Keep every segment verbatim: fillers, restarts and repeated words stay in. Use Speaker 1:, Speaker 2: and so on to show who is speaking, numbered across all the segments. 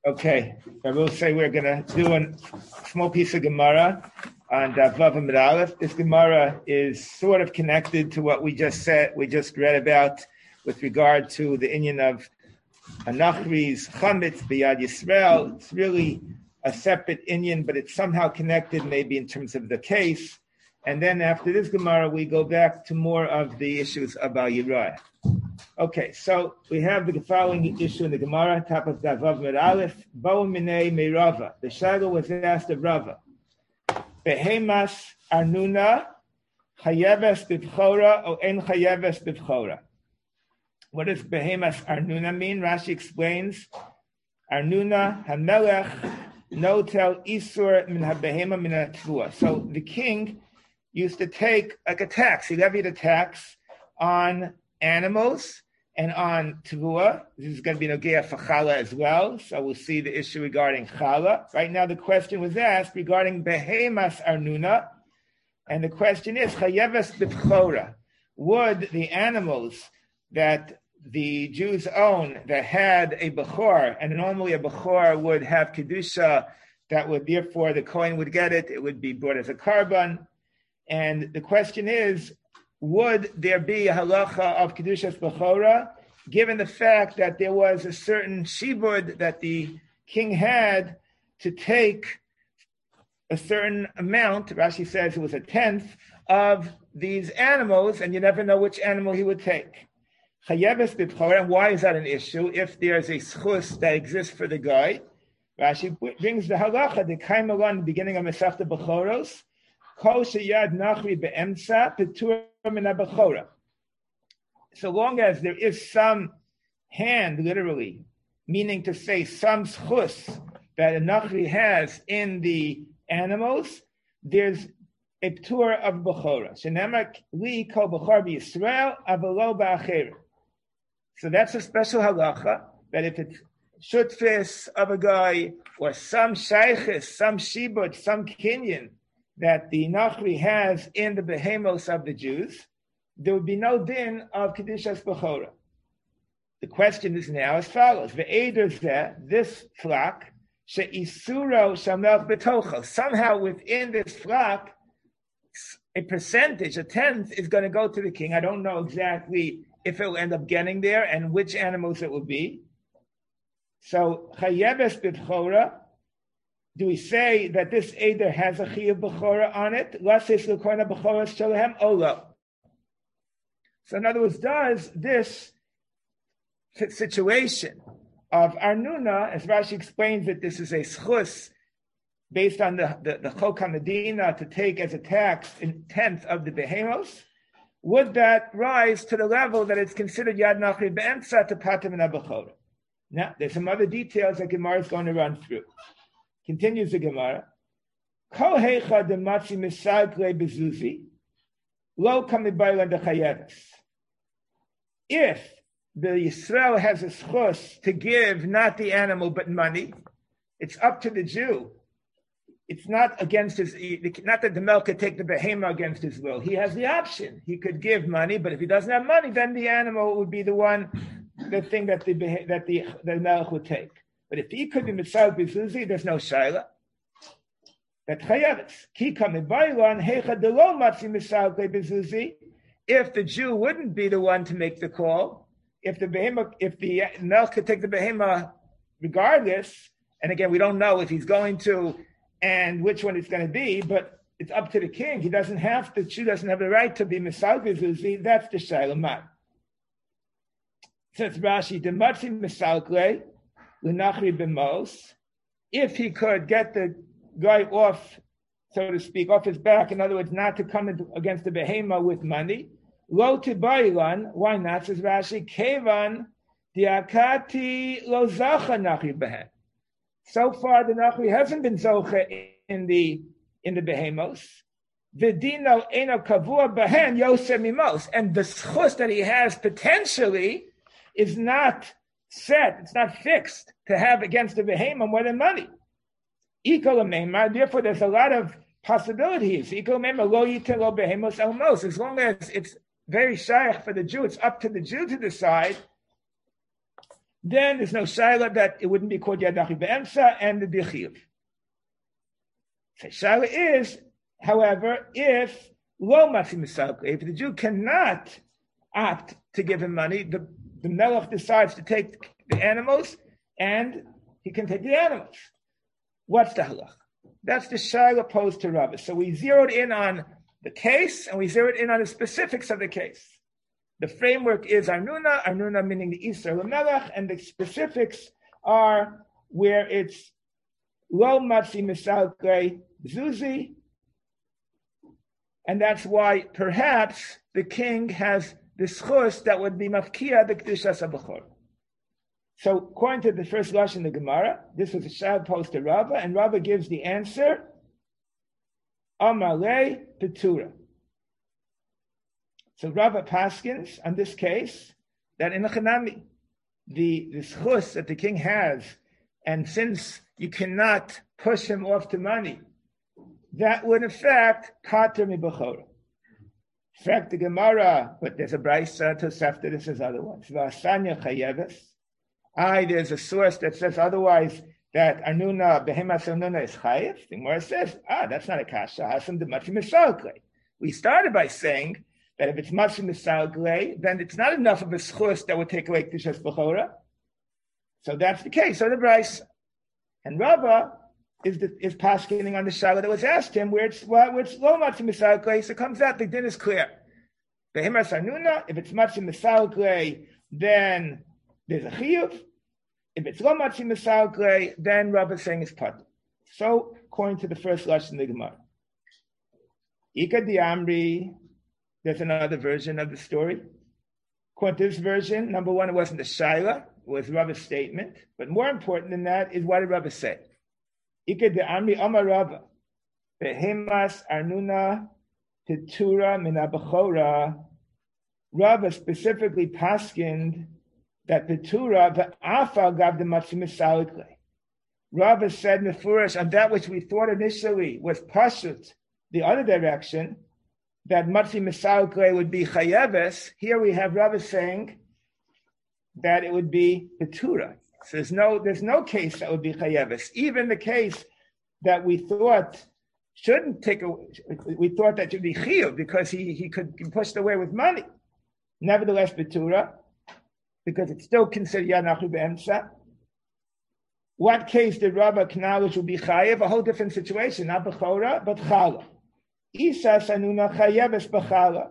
Speaker 1: Okay, I will say we're going to do a small piece of Gemara on Vav Amud Aleph. This Gemara is sort of connected to what we just said, we just read about with regard to the inyan of Anachri's Chametz B'Yad Yisrael. It's really a separate inyan, but it's somehow connected maybe in terms of the case. And then after this Gemara, we go back to more of the issues about Uriah. Okay, so we have the following issue in the Gemara, top of Vav Amud Aleph. Bo minei meirava. The shadow was asked of Rava. Behemas arnuna chayeves b'bchora or en chayeves b'bchora. What does behemas arnuna mean? Rashi explains, arnuna hamelech notel isur min habehema min hatvua. So the king used to take like a tax. He levied a tax on animals and on Tvua. This is going to be Nogea for Chala as well. So we'll see the issue regarding Chala. Right now the question was asked regarding Behemas Arnuna. And the question is, Chayeves B'Bchora. Would the animals that the Jews own that had a Bechor, and normally a Bechor would have Kedusha, that would therefore the Kohen would get it, it would be brought as a Karban. And the question is, would there be a halacha of Kedushas Bechora, given the fact that there was a certain shibud that the king had to take a certain amount, Rashi says it was a tenth, of these animals, and you never know which animal he would take. Chayeves B'Bchora, and why is that an issue? If there's a schus that exists for the guy, Rashi brings the halacha, the Kaimalan, the beginning of Masechta Bechoros, Kol sheyad nachri be'emtza petur min ha'bechora. So long as there is some hand, literally, meaning to say some schus that a nachri has in the animals, there's a petur of bechora. Shenemar li kol bechor b'Yisrael avalo ba'acher. So that's a special halacha that if it's shutfis of a guy or some shaychis, some shibud, some kinyan that the Nachri has in the behemos of the Jews, there would be no din of Kedushas Bechora. The question is now as follows. Ve'eder zeh, this flock, she'isuro shamel betocho. Somehow within this flock, a percentage, a tenth, is going to go to the king. I don't know exactly if it will end up getting there and which animals it will be. So, Chayeves B'Bchora, do we say that this Eder has a Chiyuv Bechora on it? So in other words, does this situation of Arnuna, as Rashi explains that this is a schus based on the, the, the Chok HaMedina to take as a tax in tenth of the behemos, would that rise to the level that it's considered Yad Nachri Be'emtza to Patim and Bechora? Now, there's some other details that Gemara is going to run through. Continues the Gemara. Kol heicha dematzi misagle bezuzi, lo kamibayla dechayeves. If the Yisrael has a schus to give not the animal but money, it's up to the Jew. It's not against his, not that the Melech could take the behema against his will. He has the option. He could give money, but if he doesn't have money, then the animal would be the one, the thing that the that the, the Melech would take. But if he could be mitzvah bezuzi, there's no shaila. That chayeves. Ki kamibaylan heicha delo matzi mitzvah bezuzi. If the Jew wouldn't be the one to make the call, if the behema, if the Melech could take the behema regardless, and again, we don't know if he's going to and which one it's going to be, but it's up to the king. He doesn't have to, the Jew doesn't have the right to be mitzvah bezuzi. That's the shaila mat. Since Rashi, the matzi mitzvah L'nachri b'mos, if he could get the guy off, so to speak, off his back, in other words, not to come into, against the behema with money, lo tibailan, why not, says Rashi, kevan diakati lo zacha nachri behen. So far, the nachri hasn't been zocha in the in the behemos. V'dino eno kavua behen yosem mimos, and the schus that he has potentially is not set, it's not fixed to have against the behema more than money. Therefore, there's a lot of possibilities. As long as it's very shaykh for the Jew, it's up to the Jew to decide then there's no shaila that it wouldn't be called Yad Nachri Be'emsa and the Bichiyuv. So shaila is, however, if lo matzi misalkei, if the Jew cannot opt to give him money, the, the melech decides to take the animals and he can take the animals. What's the halach? That's the shaila posed to Rabbah. So we zeroed in on the case and we zeroed in on the specifics of the case. The framework is Arnuna, Arnuna meaning the Isra L'melech, and the specifics are where it's Lo Matzi Misalkei Zuzi, and that's why perhaps the king has the schus that would be Mafkia the Kedusha Sabachor. So according to the first Lashon in the Gemara, this was a shad posed to Rava, and Rava gives the answer, Amalei Petura. So Rava paskins on this case that in a Chanami, the, the schus that the king has, and since you cannot push him off to money, that would in fact pater mi b'chora. In fact, the Gemara, but there's a brayso to Sefta that says otherwise. V'asanya chayeves. I, there's a source that says otherwise, that Arnuna, Behemas Arnuna is chayev. The Gemara says, ah, that's not a kasha. Hasam de matzi misalkei. We started by saying that if it's matzi misalkei, then it's not enough of a schus that would take away Kedusha's b'chora. So that's the case. So the brayso. And Rava is the, is paskening on the shaila that was asked him, where it's where it's lo matzi misalkei. So it comes out the din is clear. Behemas Arnuna, if it's matzi misalkei, then there's a chiyuv. If it's lo matzi misalkei, then Rava is saying it's part. So according to the first lashon in the Gemara, Ika Diamri, there's another version of the story. According to this version, number one, it wasn't a shaila, it was Rava's statement. But more important than that is what did Rava say? Ika Diamri Amar Rava, Behemas Arnuna Petura min abachora. Rava specifically paskined that Petura, the Afa gave the matzi misalkei. Rava said mefurish on that which we thought initially was pashut, the other direction, that matzi misalkei would be chayeves. Here we have Rava saying that it would be Petura. So there's no there's no case that would be chayeves. Even the case that we thought shouldn't take a, we thought that should be chiyuv because he he could be pushed away with money. Nevertheless, Petura, because it's still considered Yad Nachri Be'emsa. What case did Rava acknowledge would be chayev? A whole different situation, not b'chora, but chala. Isa sanuna chayeves b'chala.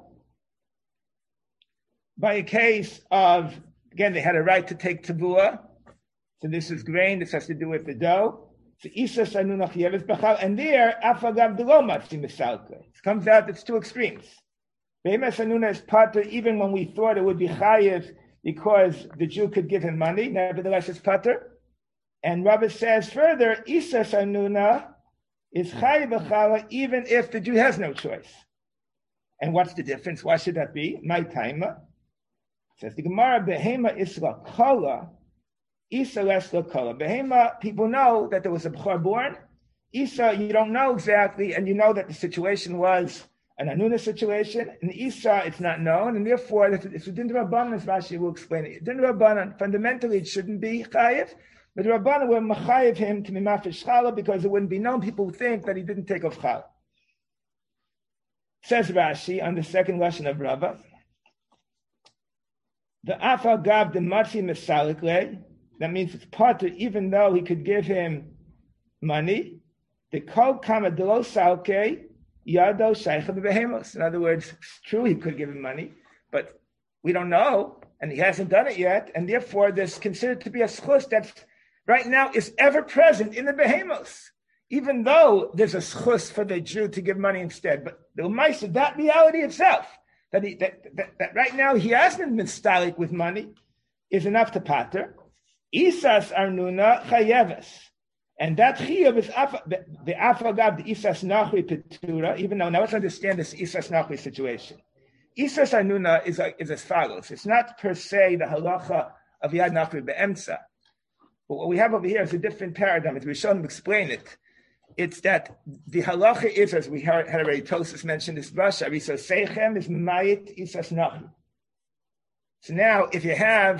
Speaker 1: By a case of, again, they had a right to take tavua. So this is grain, this has to do with the dough. So Isa sanuna chayeves b'chala. And there, afagav d'lo matzi misalkei. It comes out, it's two extremes. Behemas sanuna is pater even when we thought it would be chayev, because the Jew could give him money, nevertheless it's pater. And Rava says further, Isa Sanuna is chayiv b'chala even if the Jew has no choice. And what's the difference? Why should that be? My taima. Says the Gemara, Behema isla kala, Isa lesla kala. Behema, people know that there was a b'chor born. Isa, you don't know exactly, and you know that the situation was an Anuna situation. In Isa, it's not known, and therefore, it's within the Rabbanan, as Rashi will explain it. Within the Rabbanan, fundamentally, it shouldn't be chayiv, but the Rabbanan will machayiv him to be mafish chala because it wouldn't be known. People would think that he didn't take off chala. Says Rashi on the second lesson of Rava, the afa gab the matzi misalkei. That means it's part of, even though he could give him money, the kol kama delo salkei. Yado Sheicha Behemos. In other words, it's true he could give him money, but we don't know, and he hasn't done it yet, and therefore there's considered to be a schus that right now is ever present in the Behemos, even though there's a schus for the Jew to give money instead. But the Umaisa, that reality itself, that, he, that, that, that right now he hasn't been stalik with money, is enough to pater. Isas Arnuna Chayeves. And that chiyuv is the afagav the isas nachri petura. Even though now let's understand this isas nachri situation. Isas anuna is is as follows. It's not per se the halacha of yad nachri beemsa. But what we have over here is a different paradigm. As we show them explain it, it's that the halacha is, as we had already Tosas mentioned this rasha. Riso seichem is mayit isas nachri. So now, if you have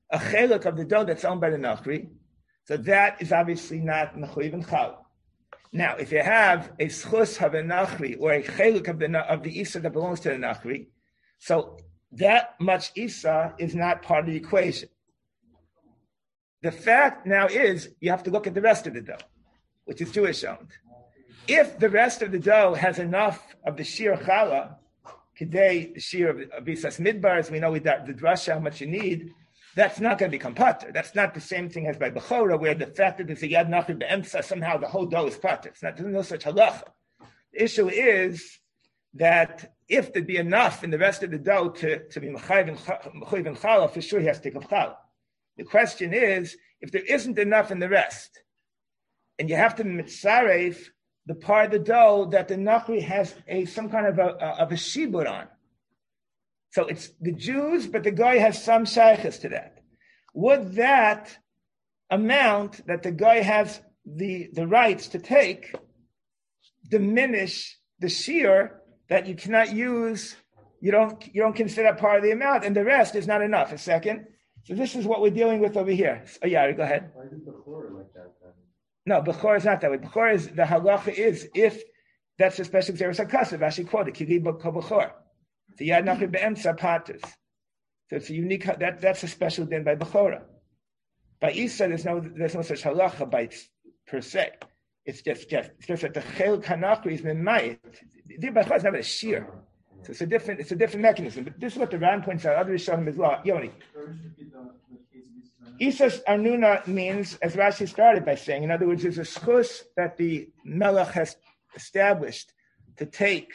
Speaker 1: a chelik of the dough that's owned by the Nachri, so that is obviously not mechuyev in challah. Now, if you have a schus of a Nachri or a chelik of the of the Isa that belongs to the Nachri, so that much Isa is not part of the equation. The fact now is you have to look at the rest of the dough, which is Jewish owned. If the rest of the dough has enough of the shir challah, today the shir of, of Isas Midbar, as we know with that, the drasha, how much you need, that's not going to become pater. That's not the same thing as by Bechora, where the fact that there's a yad nachri be'emsa, somehow the whole dough is pater. It's not, there's no such halacha. The issue is that if there'd be enough in the rest of the dough to, to be mechayiv and challah, for sure he has to take of challah. The question is, if there isn't enough in the rest, and you have to mitzaref the part of the dough that the nachri has a some kind of a, of a shibur on. So it's the Jews, but the guy has some shaykhs to that. Would that amount that the guy has the, the rights to take diminish the shear that you cannot use, you don't you don't consider part of the amount, and the rest is not enough? A second. So this is what we're dealing with over here. Oh, yeah, go ahead.
Speaker 2: Why is Bechor like that then?
Speaker 1: No, Bechor is not that way. Bechor is, the halacha is, if that's a special Xeris HaKasav, Rashi quoted, Kili Bechor. The Yad Nachri Be'emtza Paters. So it's a unique, that, that's a special din by Bechora. By Isa, there's no there's no such halacha by per se. It's just, just, it's just that the Chel Kanachri is Memayit. The Bechor is not a shear. So it's a different, it's a different mechanism. But this is what the Ran points out. Other Rishonim as well. Yoni. Isas Arnuna means, as Rashi started by saying, in other words, there's a schus that the Melech has established to take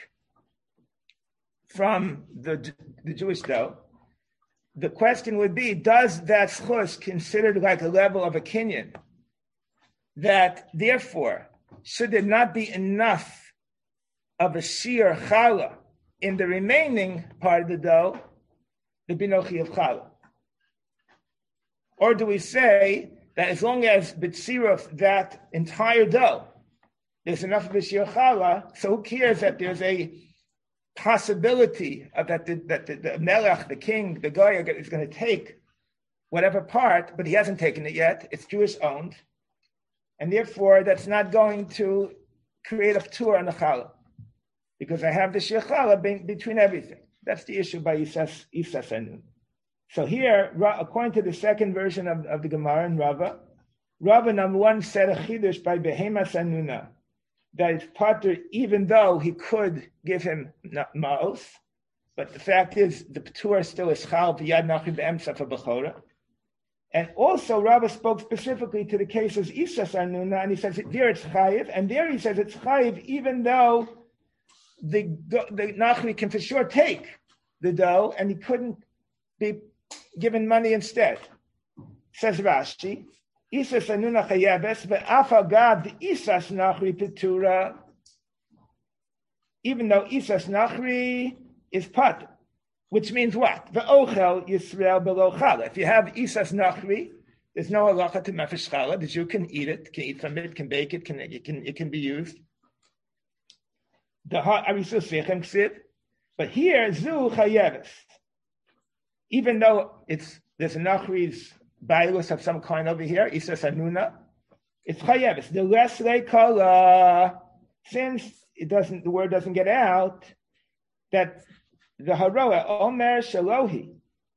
Speaker 1: from the, the Jewish dough. The question would be, does that schus considered like a level of a kinyan, that therefore, should there not be enough of a shir challah in the remaining part of the dough, the binochi of challah? Or do we say that as long as b'tziruf, that entire dough, there's enough of a shir challah, so who cares that there's a possibility of that the, that the, the melech, the king, the goy is going to take whatever part, but he hasn't taken it yet. It's Jewish owned, and therefore that's not going to create a ptur on the challah, because I have the shir challah be, between everything. That's the issue by Isas Isas Anun. So here, according to the second version of, of the Gemara in Rava, Rava number one said a chidush by Behemas Anuna, that it's pater even though he could give him ma'os, but the fact is the p'tur still is chal v'yad nachri be'emsa for bechora. And also Rava spoke specifically to the cases Isas Arnuna, and he says there it's chayiv, and there he says it's chayiv even though the the nachri can for sure take the dough, and he couldn't be given money instead. Says Rashi, Isas Anuna chayeves ve'afal gad the Isas nachri petura. Even though Isas nachri is pater, which means what? Ve'ochel Yisrael below challah. If you have Isas nachri, there's no halacha to mefesh challah. The Jew can eat it, can eat from it, can bake it, can it can it can be used. The arisus sechem ksiv, but here zu chayeves. Even though it's there's a nachri's bailus of some kind over here, Isas Anuna, it's chayeves. The less they kala, since it doesn't, the word doesn't get out that the haroa omer shalohi.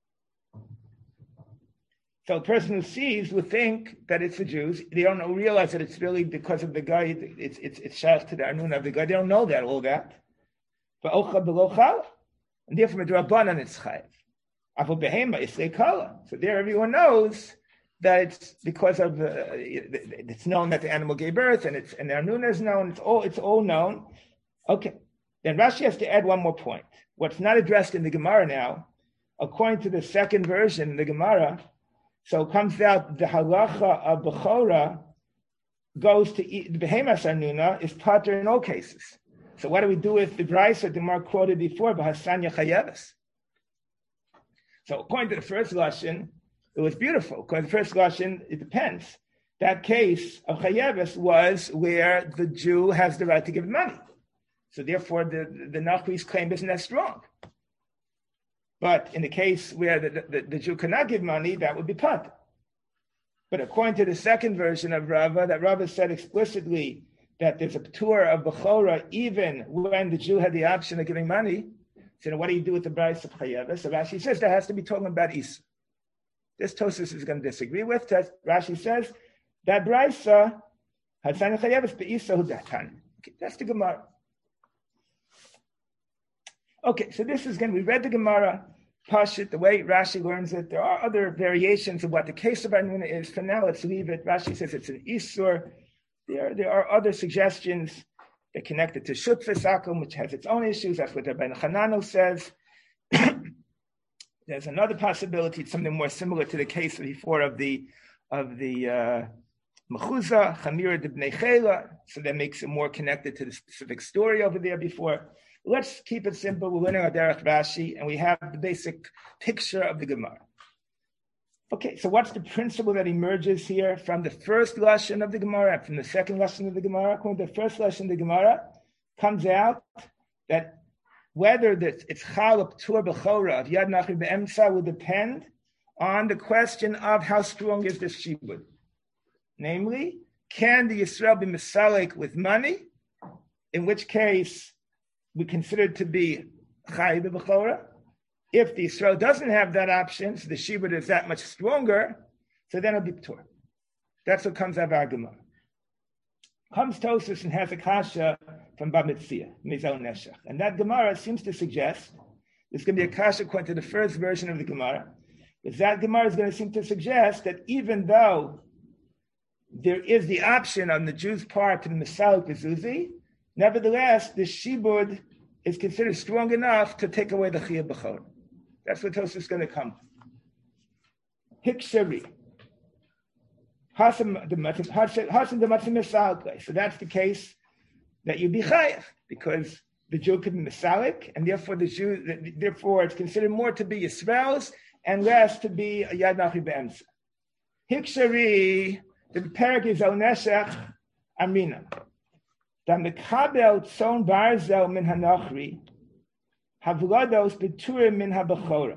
Speaker 1: So the person who sees would think that it's the Jews. They don't know, realize that it's really because of the guy. It's it's it's shaykh to the Arnuna of the guy. They don't know that all that. But ocha below chala, and therefore midrabanan it's chayev. Aval behema isrei kala. So there, everyone knows that it's because of uh, it's known that the animal gave birth, and it's and the Arnuna is known. It's all it's all known. Okay, then Rashi has to add one more point. What's not addressed in the Gemara now, according to the second version in the Gemara, so it comes out the halacha of Bechora goes to the Behemas Arnuna is pater in all cases. So what do we do with the Brisa the Gemara quoted before, B'Hasanya Chayeves? So according to the first lashon, it was beautiful. According to the first lashon, it depends. That case of Chayeves was where the Jew has the right to give money. So therefore, the, the Nachri's claim isn't that strong. But in the case where the, the, the Jew cannot give money, that would be punt. But according to the second version of Rava, that Rava said explicitly that there's a p'tur of Bechora even when the Jew had the option of giving money. So now what do you do with the Brayso of Chayeves? So Rashi says that has to be talking about Isa. This Tosfos is going to disagree with. Rashi says that Brayso had San Chayeves be'Isa Hudatan. That's the Gemara. Okay, so this is going to, we read the Gemara, Pashit, the way Rashi learns it. There are other variations of what the case of Arnuna is. For now, let's leave it. Rashi says it's an Isur. There, there are other suggestions that connect it to Shutfis Akum, which has its own issues. That's what Rabbi Hanano says. There's another possibility. It's something more similar to the case before of the of the uh, Mechuza, Chamira de Bnei Chela. So that makes it more connected to the specific story over there before. Let's keep it simple. We're learning our Derech Rashi, and we have the basic picture of the Gemara. Okay, so what's the principle that emerges here from the first lashon of the Gemara and from the second lashon of the Gemara? According to the first lashon of the Gemara, comes out that whether this, it's chal or p'tur b'chora of yad nachri be'emsa will depend on the question of how strong is this shibud. Namely, can the Yisrael be misalik with money? In which case, we consider it to be chay b'chora. If the Yisrael doesn't have that option, so the shibud is that much stronger, so then it'll be p'tur. That's what comes out of our Gemara. Comes Tosfos and has a kasha from Bamitzia, Mizal Neshach. And that Gemara seems to suggest, there's going to be a kasha according to the first version of the Gemara, because that Gemara is going to seem to suggest that even though there is the option on the Jew's part to the Misalik Bezuzi, nevertheless, the shibud is considered strong enough to take away the chiyuv b'chor. That's what Tosfos is going to come to. Hikshari. Hasim the Matzim. So that's the case that you be chayav, because the Jew could be misalik, and therefore the Jew, therefore it's considered more to be Yisrael's and less to be a Yad Nachri Be'emsa. Hikshari, the parak is al neshach amina. Da mekabel tzon barzel min hanachri, havlados beturim min habachora.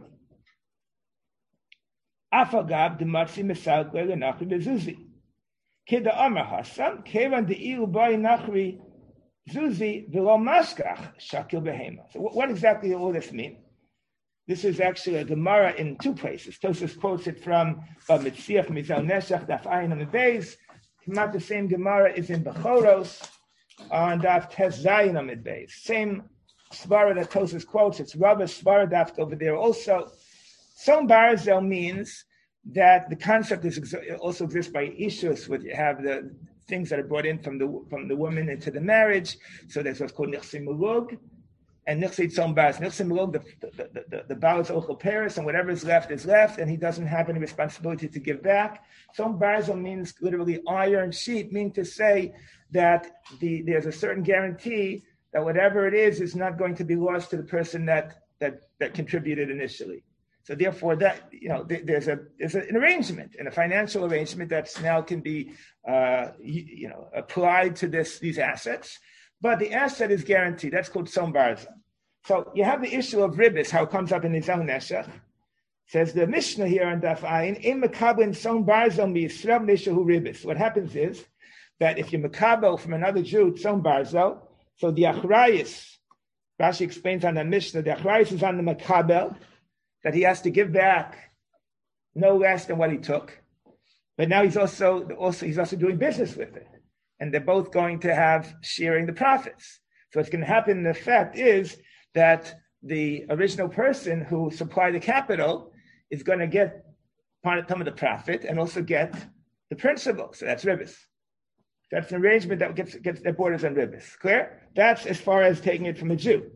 Speaker 1: Afagab de matzi misal le nachri bezuzi. Kida amar hasam kevan de ilu bay nachri zuzi v'lo maskach shakil behema. So what exactly all this mean? This is actually a Gemara in two places. Tosfos quotes it from Bamitzia from Mizal Neshach Daf Ayin on the base. Not the same Gemara is in Bechoros on Daf Tes Zayin on the base. Same svara that Tosfos quotes. It's Rabbi svara Daf over there also. Som Barzel means that the concept is also exists by Ishus, where you have the things that are brought in from the from the woman into the marriage. So there's what's called Nichsi Mulug and Nichsi Tzom Baz. Nichsi Mulug, the the the, the, the Baal is Ochel Paris, and whatever is left is left, and he doesn't have any responsibility to give back. Tzom Barzel means literally iron sheet, meaning to say that the there's a certain guarantee that whatever it is is not going to be lost to the person that that that contributed initially. So therefore, that you know, there's a there's an arrangement, and a financial arrangement that's now can be uh, you, you know applied to this these assets, but the asset is guaranteed. That's called Tzom Barza. So you have the issue of ribis, how it comes up in Nizal Neshach. Says the Mishnah here on Daf Ayin, in Mekabel Tzom Barza miYisrael Nishahu ribis. What happens is that if you Mekabel from another Jew Tzom Barza, so the Achrayis, Rashi explains on the Mishnah, the Achrayis is on the Mekabel, that he has to give back no less than what he took, but now he's also also he's also doing business with it, and they're both going to have sharing the profits. So what's going to happen in effect is that the original person who supplied the capital is going to get part of some of the profit and also get the principal. So that's ribis. That's an arrangement that gets gets their borders on ribis. Clear? That's as far as taking it from a Jew.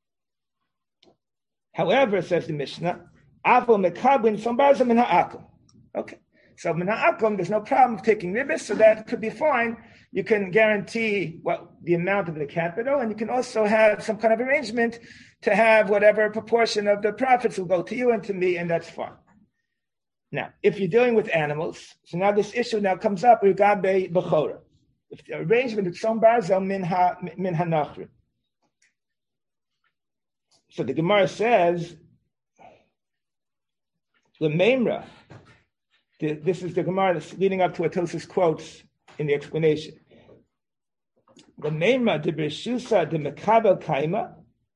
Speaker 1: However, says the Mishnah, Avo mekabin sombarza min ha'akum. Okay, so min ha'akum, there's no problem of taking ribis, so that could be fine. You can guarantee what the amount of the capital, and you can also have some kind of arrangement to have whatever proportion of the profits will go to you and to me, and that's fine. Now, if you're dealing with animals, so now this issue now comes up regabe bechora. If the arrangement is sombarza min ha min hanachrim. So the Gemara says, Lememra. This is the Gemara that's leading up to what Tosfos quotes in the explanation. Lememra de B'Shusa de Mekabel Kaima.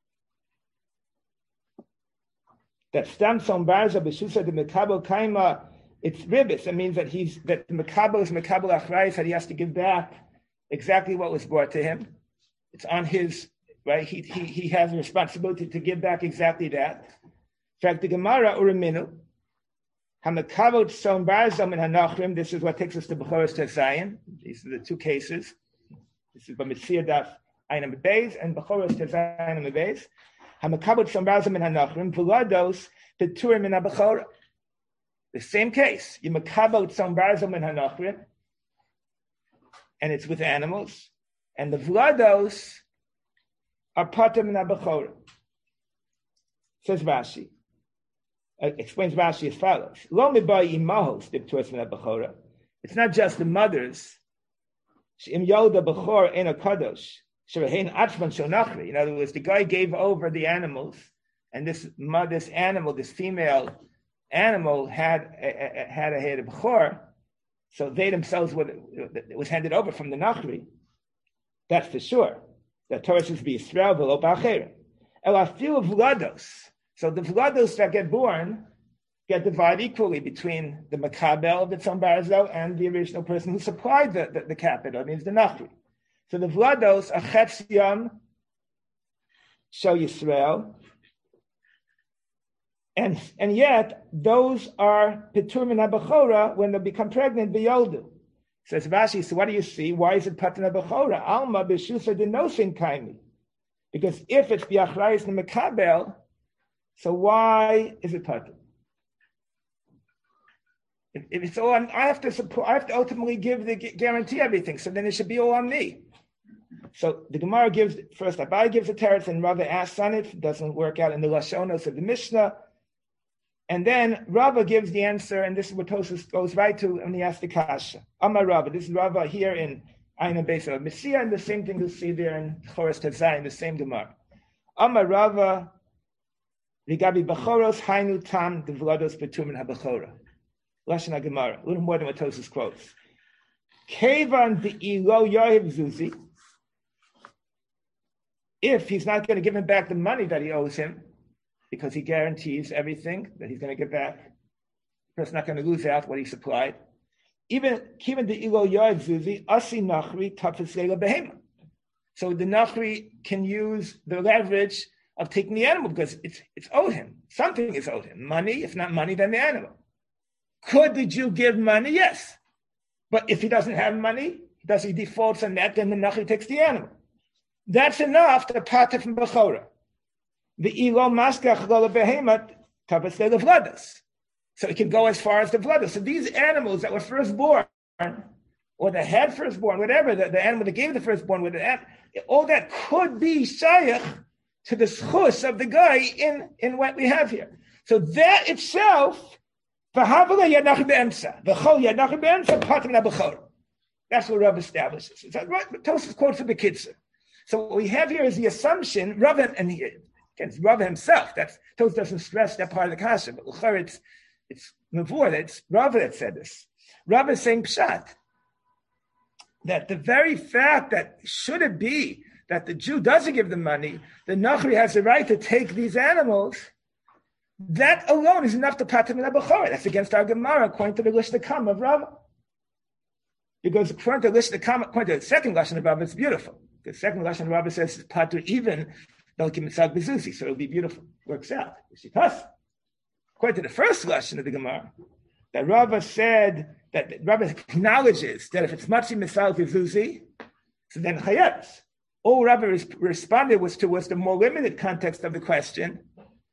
Speaker 1: That stam som barza B'Shusa de Mekabel Kaima. It's ribis. It means that he's that the Mekabel is Mekabel Achrayis, that he has to give back exactly what was brought to him. It's on his, right? He he he has a responsibility to give back exactly that. In fact, the Gemara Uriminu, Hamakavot Som Barzam and Hanachrim. This is what takes us to Bechoros Tezayin. These are the two cases. This is Bamitzia Daf Einam Beis and Bechoros Tezayin Einam Beis. Hamakavot Som Barzam and Hanachrim. V'lados Peturim in Abechora. The same case. You Makavot Som Barzam and Hanachrim, and it's with animals, and the Vlados are Patam in Abechora. Says Rashi. Uh, explains Rashi as follows: Lo mibai imahos diptuas min habechora. It's not just the mothers. She'im yoda bechor ein akadosh sherehein atzman shonachri. In other words, the guy gave over the animals, and this this animal, this female animal, had a, a, had a head of bechor, so they themselves were it was handed over from the nachri. That's for sure. The Torah says be Yisrael v'lo ba'acherim. Elafil vlados. So the vlados that get born get divided equally between the makabel of the tzom barzo and the original person who supplied the, the, the capital, it means the nachri. So the vlados are chetziam shel Yisrael, and and yet those are petur min habechora when they become pregnant b'yoldu. Says Rashi, so what do you see? Why is it patur habechora? Alma b'shusa denosin kaimi. Because if it's b'achrayis the makabel, so why is it patur? If, if it's all on, I have to support. I have to ultimately give the guarantee everything. So then it should be all on me. So the Gemara gives first. Abai gives a teretz, and Rava asks on it. It doesn't work out in the Lashonos of the Mishnah. And then Rava gives the answer, and this is what Tosfos goes right to, and he asks the kasha. Amar Rava. This is Rava here in Ayin Beis of Messiah, and the same thing you see there in Choros Tezayin, the same Gemara. Amar Rava. Rigabi Bechoros Hainu Tam the Vlados Betumin HaBechora. Lashon HaGemara. A little more than what Tosfos quotes. Kevan De'ilo Yohiv Zuzi. If he's not going to give him back the money that he owes him, because he guarantees everything that he's going to get back, the person's not going to lose out what he supplied. Even Kevan De'ilo Yohiv Zuzi, Asi Nachri Tafis Leila Behema. So the Nachri can use the leverage of taking the animal because it's it's owed him. Something is owed him. Money, if not money, then the animal. Could the Jew give money? Yes. But if he doesn't have money, does he defaults on that, then the Nachri takes the animal. That's enough to part from Bechora. The Ilo Maskach Gola Behemat Tabasle the Vladas. So it can go as far as the Vladas. So these animals that were firstborn, or the head firstborn, whatever, the, the animal that gave the firstborn, with the, all that could be Shayach to the schus of the guy in, in what we have here. So that itself, that's what Rav establishes. It's like Tosfos quotes from the Kitzur. So what we have here is the assumption, Rav, and he, against Rav himself, that's, Tosfos doesn't stress that part of the kasha, but it's, it's Mavur, it's Rav that said this. Rav is saying pshat, that the very fact that should it be that the Jew doesn't give the money, the Nachri has the right to take these animals, that alone is enough to pater min habechora. That's against our Gemara, according to the Lishna Kam of Rava. Because according to the Lishna Kam, according to the second Lashon of Rava, it's beautiful. The second Lashon of Rava says it's pater even Belki Mitzad Bezuzi, so it'll be beautiful. Works out. According to the first Lashon of the Gemara, that Rava said, that Rava acknowledges that if it's Matzi Mitzad Bezuzi, so then Chayetz. All Rabbi res- responded was towards the more limited context of the question.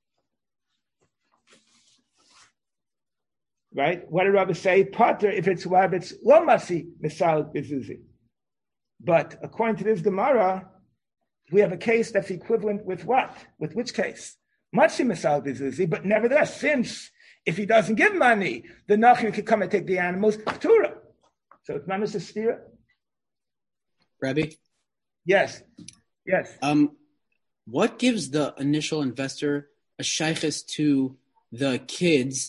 Speaker 1: Right? What did Rabbi say? Potter, if it's rabbits, lo masi misal bezuzi. But according to this Gemara, we have a case that's equivalent with what? With which case? Masi misal bezuzi, but nevertheless, since if he doesn't give money, the Nachri could come and take the animals, Torah. So it's not a stira.
Speaker 3: Rabbi?
Speaker 1: Yes, yes.
Speaker 3: Um, what gives the initial investor a shaykhis to the kids,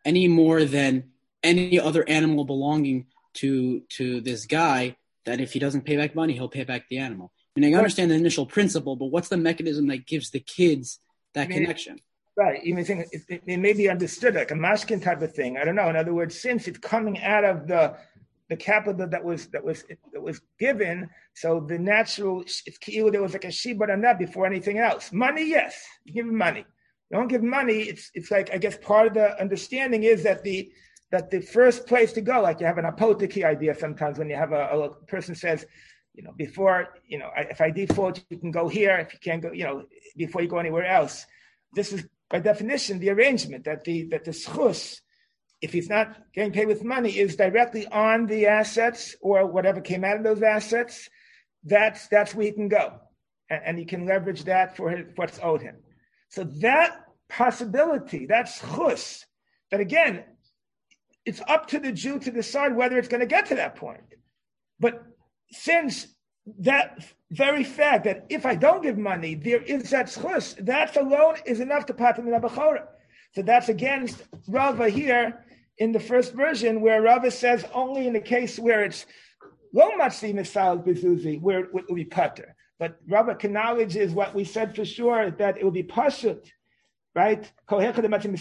Speaker 3: any more than any other animal belonging to to this guy, that if he doesn't pay back money, he'll pay back the animal. I mean, I understand the initial principle, but what's the mechanism that gives the kids that I mean, connection?
Speaker 1: Right. You may think it, it, it may be understood like a mashkin type of thing. I don't know. In other words, since it's coming out of the the capital that was that was that was given, so the natural it's there was like a shibud on that before anything else. Money, yes, you give him money. You don't give money. It's it's like I guess part of the understanding is that the that the first place to go, like you have an apoteki idea sometimes when you have a, a person says, you know, before, you know, if I default, you can go here. If you can't go, you know, before you go anywhere else. This is by definition the arrangement that the that the schus, if he's not getting paid with money, is directly on the assets or whatever came out of those assets. That's that's where he can go, and, and he can leverage that for his, what's owed him. So that possibility, that's schus, that again, it's up to the Jew to decide whether it's going to get to that point. But since that very fact that if I don't give money, there is that schus, that alone is enough to pater min habechora. So that's against Rava here in the first version, where Rava says only in the case where it's lo matzi misal bezuzi, where it will be pater. But Rava acknowledges what we said for sure, that it will be pashut, right? And that's why the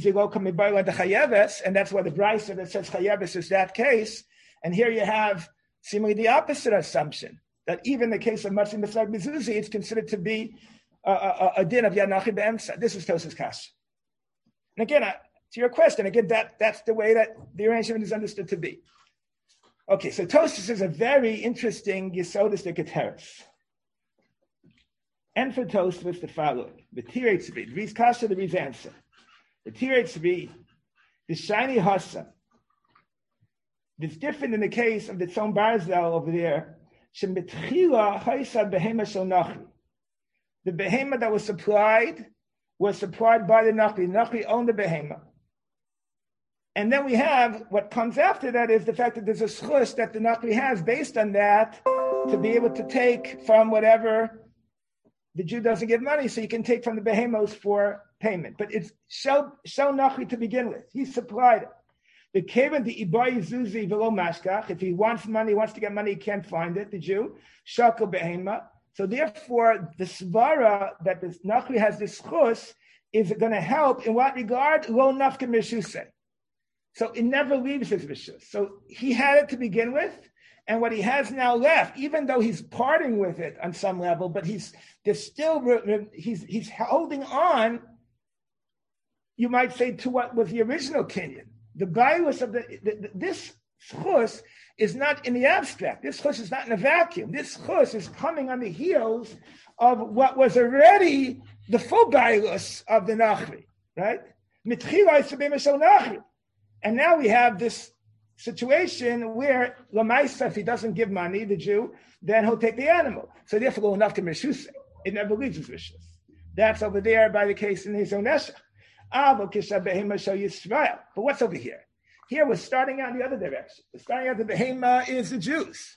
Speaker 1: Brisa that says chayeves is that case. And here you have seemingly the opposite assumption, that even in the case of matzi misal bezuzi, it's considered to be a, a, a din of yanachi be'emsa. This is Tosas Kasha. And again, uh, to your question, again, that, that's the way that the arrangement is understood to be. Okay, so Tosas is a very interesting Yesodistic Keteris. And for Tosas was the following: the Tirei Tzvi, the Riz Kasha, the Riz answer. The Tirei Tzvi, the shiny Hassa. It's different in the case of the Tzom Barzel over there. Shemitchila Haisa Behema Shonachi. The behema that was supplied was supplied by the Nachri. Nachri owned the behema. And then we have what comes after that is the fact that there's a schus that the Nachri has based on that to be able to take from whatever the Jew doesn't give money, so you can take from the behemos for payment. But it's shel Nachri to begin with. He supplied it. The Kevin, the Ibai Zuzi Velo Mashkach, if he wants money, wants to get money, he can't find it, the Jew, Shakel behema. So therefore, the svara that the Nachri has this schus is going to help in what regard? Lo nafka mishusei. So it never leaves his rishus. So he had it to begin with, and what he has now left, even though he's parting with it on some level, but he's there's still he's he's holding on. You might say to what was the original kinyan. The bias of the, the, the this schus is not in the abstract. This chus is not in a vacuum. This chus is coming on the heels of what was already the full bailus of the Nachri, right? And now we have this situation where Lamaisa, if he doesn't give money, the Jew, then he'll take the animal. So therefore, enough to Meshuse. It never leaves his rishus. That's over there by the case in his own Neshach. But what's over here? Here we're starting out in the other direction. We're starting out the behema is the Jews.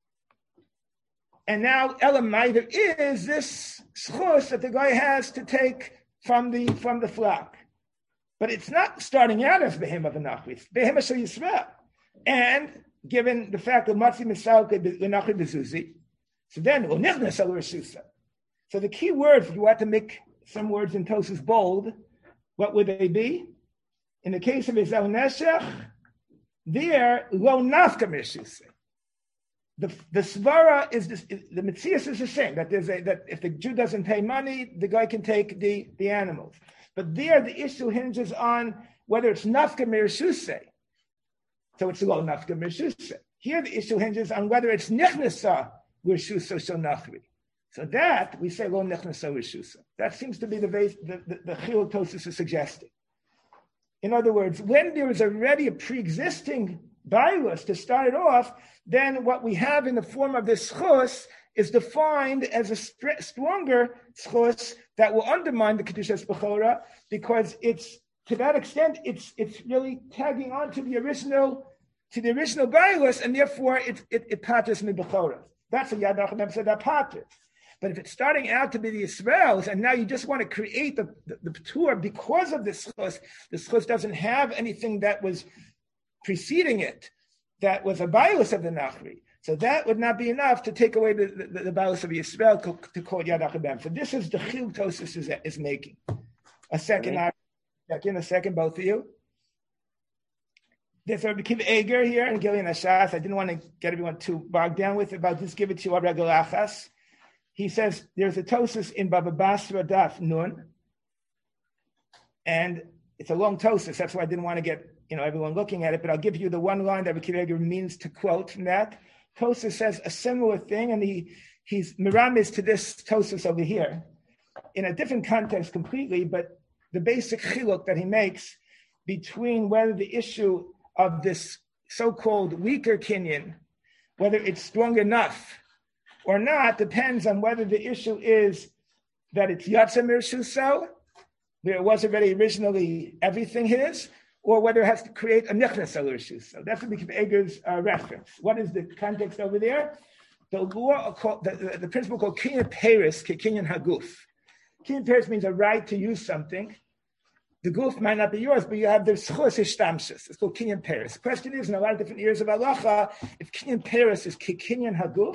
Speaker 1: And now Elamai, there is this schus that the guy has to take from the from the flock. But it's not starting out as behema v'nachri. It's behema shel Yisrael. And given the fact that matzi misal v'nachri bezuzi, so then we'll nichnas al reshusa. So the key words, if you want to make some words in Tosas bold, what would they be? In the case of Ezel Neshech, there, lo nafka meshuse. The the svara is this, the mitzias is the same, that there's a, that if the Jew doesn't pay money, the guy can take the, the animals. But there, the issue hinges on whether it's nafka meshuse. So it's lo nafka meshuse. Here, the issue hinges on whether it's nichnasa reshusa shel nachri. So that we say lo nichnasa reshusa. That seems to be the base, the the, the chiluk Tosas is suggesting. In other words, when there is already a pre-existing bailus to start it off, then what we have in the form of this schus is defined as a st- stronger schus that will undermine the kedushas bechora, because it's to that extent it's it's really tagging on to the original to the original bailus, and therefore it it, it paters me bechora. That's a yadach that said that paters. But if it's starting out to be the Yisraels, and now you just want to create the, the, the Ptur because of the Schus, the Schus doesn't have anything that was preceding it, that was a bias of the Nachri. So that would not be enough to take away the, the, the bias of Yisrael to, to call it Yad HaChabem. So this is the Chil Tosis is, is making. A second, okay. second, a second, both of you. There's Rabbi Akiva Eger here and Gillian Ashas. I didn't want to get everyone too bogged down with it, but I'll just give it to you a regular achas. He says there's a Tosis in Baba Basra Daf Nun, and it's a long Tosis. That's why I didn't want to get you know everyone looking at it, but I'll give you the one line that Rabbi Akiva Eger means to quote from that. Tosis says a similar thing, and he he's miramis to this Tosis over here in a different context completely, but the basic chiluk that he makes between whether the issue of this so-called weaker kinyan, whether it's strong enough or not, depends on whether the issue is that it's Yatsa Mirshuso, where it was already originally everything his, or whether it has to create a Nichnas al Mirshuso. That's what Akiva Eger's uh, reference. What is the context over there? The law, called, the, the, the principle called Kinyan Paris, Kinyan Haguf. Kinyan Paris means a right to use something. The goof might not be yours, but you have the schus ishtamshus. It's called kinyan paris. The question is, in a lot of different areas of halacha, if kinyan paris is kinyan haguf,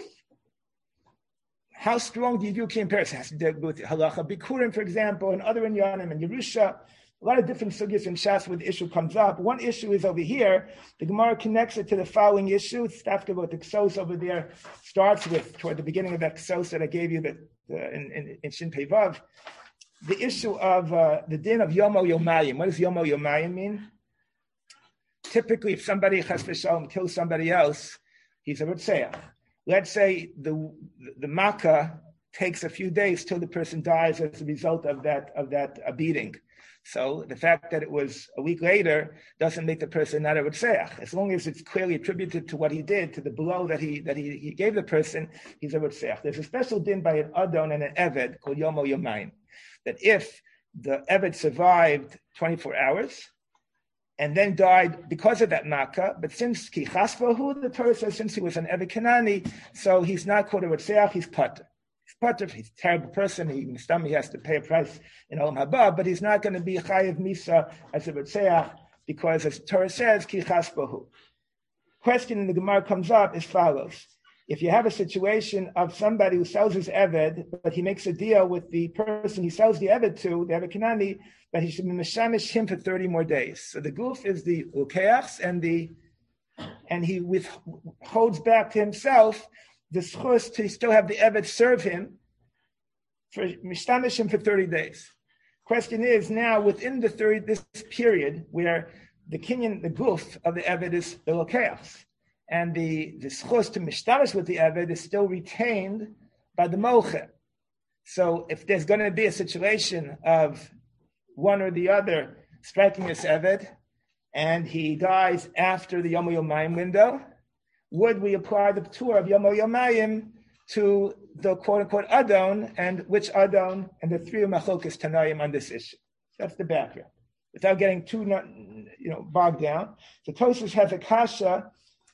Speaker 1: how strong do you view kinyan paris? It has to do with halacha. Bikurim, for example, and other inyanim and Yerusha, a lot of different sugyas in Shas where the issue comes up. One issue is over here. The Gemara connects it to the following issue. It's after what the Ksos over there starts with, toward the beginning of that Ksos that I gave you that, uh, in, in, in Shin Pei Vav. The issue of uh, the din of Yomo Yomayim. What does Yomo Yomayim mean? Typically, if somebody chas v'shalom kills somebody else, he's a Rotzeach. Let's say the the Makkah takes a few days till the person dies as a result of that of that uh, beating. So the fact that it was a week later doesn't make the person not a Rotzeach. As long as it's clearly attributed to what he did, to the blow that he that he, he gave the person, he's a Rotzeach. There's a special din by an Adon and an Eved called Yomo Yomayim, that if the Eved survived twenty-four hours and then died because of that Makkah, but since Ki Chasvahu, the Torah says, since he was an Eved Kanani, so he's not called a Rotzeach, he's Pater. He's Pater, he's a terrible person, he, he has to pay a price in Olam Haba, but he's not going to be Chayiv Misa as a Rotzeach, because as the Torah says, Ki Chasvahu. Question in the Gemara comes up as follows. If you have a situation of somebody who sells his Eved, but he makes a deal with the person he sells the Eved to, the Eved Kanani, that he should be meshamish him for thirty more days. So the goof is the ukeachs, and the and he withholds back to himself the schus to still have the Eved serve him for meshamish him for thirty days. Question is now within the thirty this period where the kinyan, the goof of the Eved is the ukeachs, and the, the schus to mishtamish with the Eved is still retained by the mocher. So if there's going to be a situation of one or the other striking this Eved, and he dies after the Yomo Yomayim window, would we apply the Ptur of Yomo Yomayim to the quote-unquote Adon, and which Adon, and the three Machlokas Tanayim on this issue? That's the background. Without getting too you know, bogged down, so Tosfos has a kasha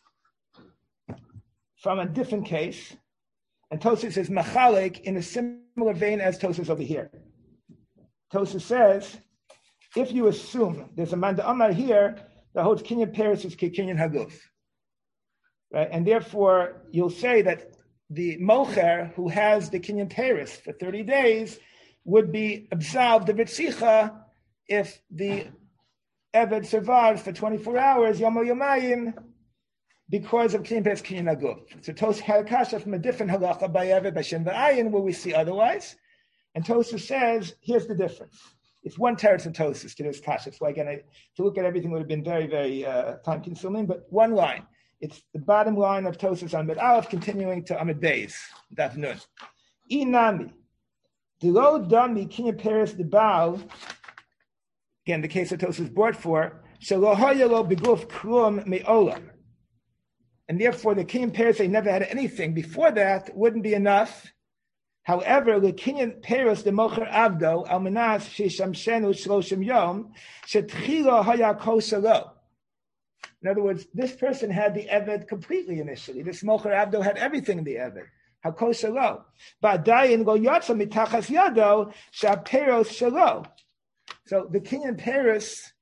Speaker 1: from a different case, and Tosfos is machalik in a similar vein as Tosfos over here. Tosfos says, if you assume there's a Manda Amar here that holds Kinyan Paris is Kinyan Haguf, right? And therefore you'll say that the Mocher who has the Kinyan Paris for thirty days would be absolved of Ritzicha if the Eved survives for twenty-four hours, Yomo Yomayim, because of Kinyan Paris, Kinyan Haguf. So Tosfos had a kasha from a different halacha by Eved, by Shem V'ayin, where we see otherwise. And Tosfos says, here's the difference. It's one teretz in Tosfos to this kasha. So again, I, to look at everything would have been very, very uh, time-consuming, but one line. It's the bottom line of Tosfos on Amud Aleph, continuing to Amud Beis, Daf Nun. Inami, Dilo Dami Kinyan Paris the Baal, again, the case that Tosfos brought for, Shelo Hayalo Beguf Krum Me'olam. And therefore, the Kinyan Paris, they never had anything before that, wouldn't be enough. However, the Kinyan Paris, the Mocher Avdo, Almanas, Shishamshenu Shloshim Yom, Shetchilo Haya Kol Shelo. In other words, this person had the Eved completely initially. This Mocher Avdo had everything in the Eved. hakol shelo. Ba'adayin lo yatsa mitachas yado she'aperos shelo. So the Kinyan Paris,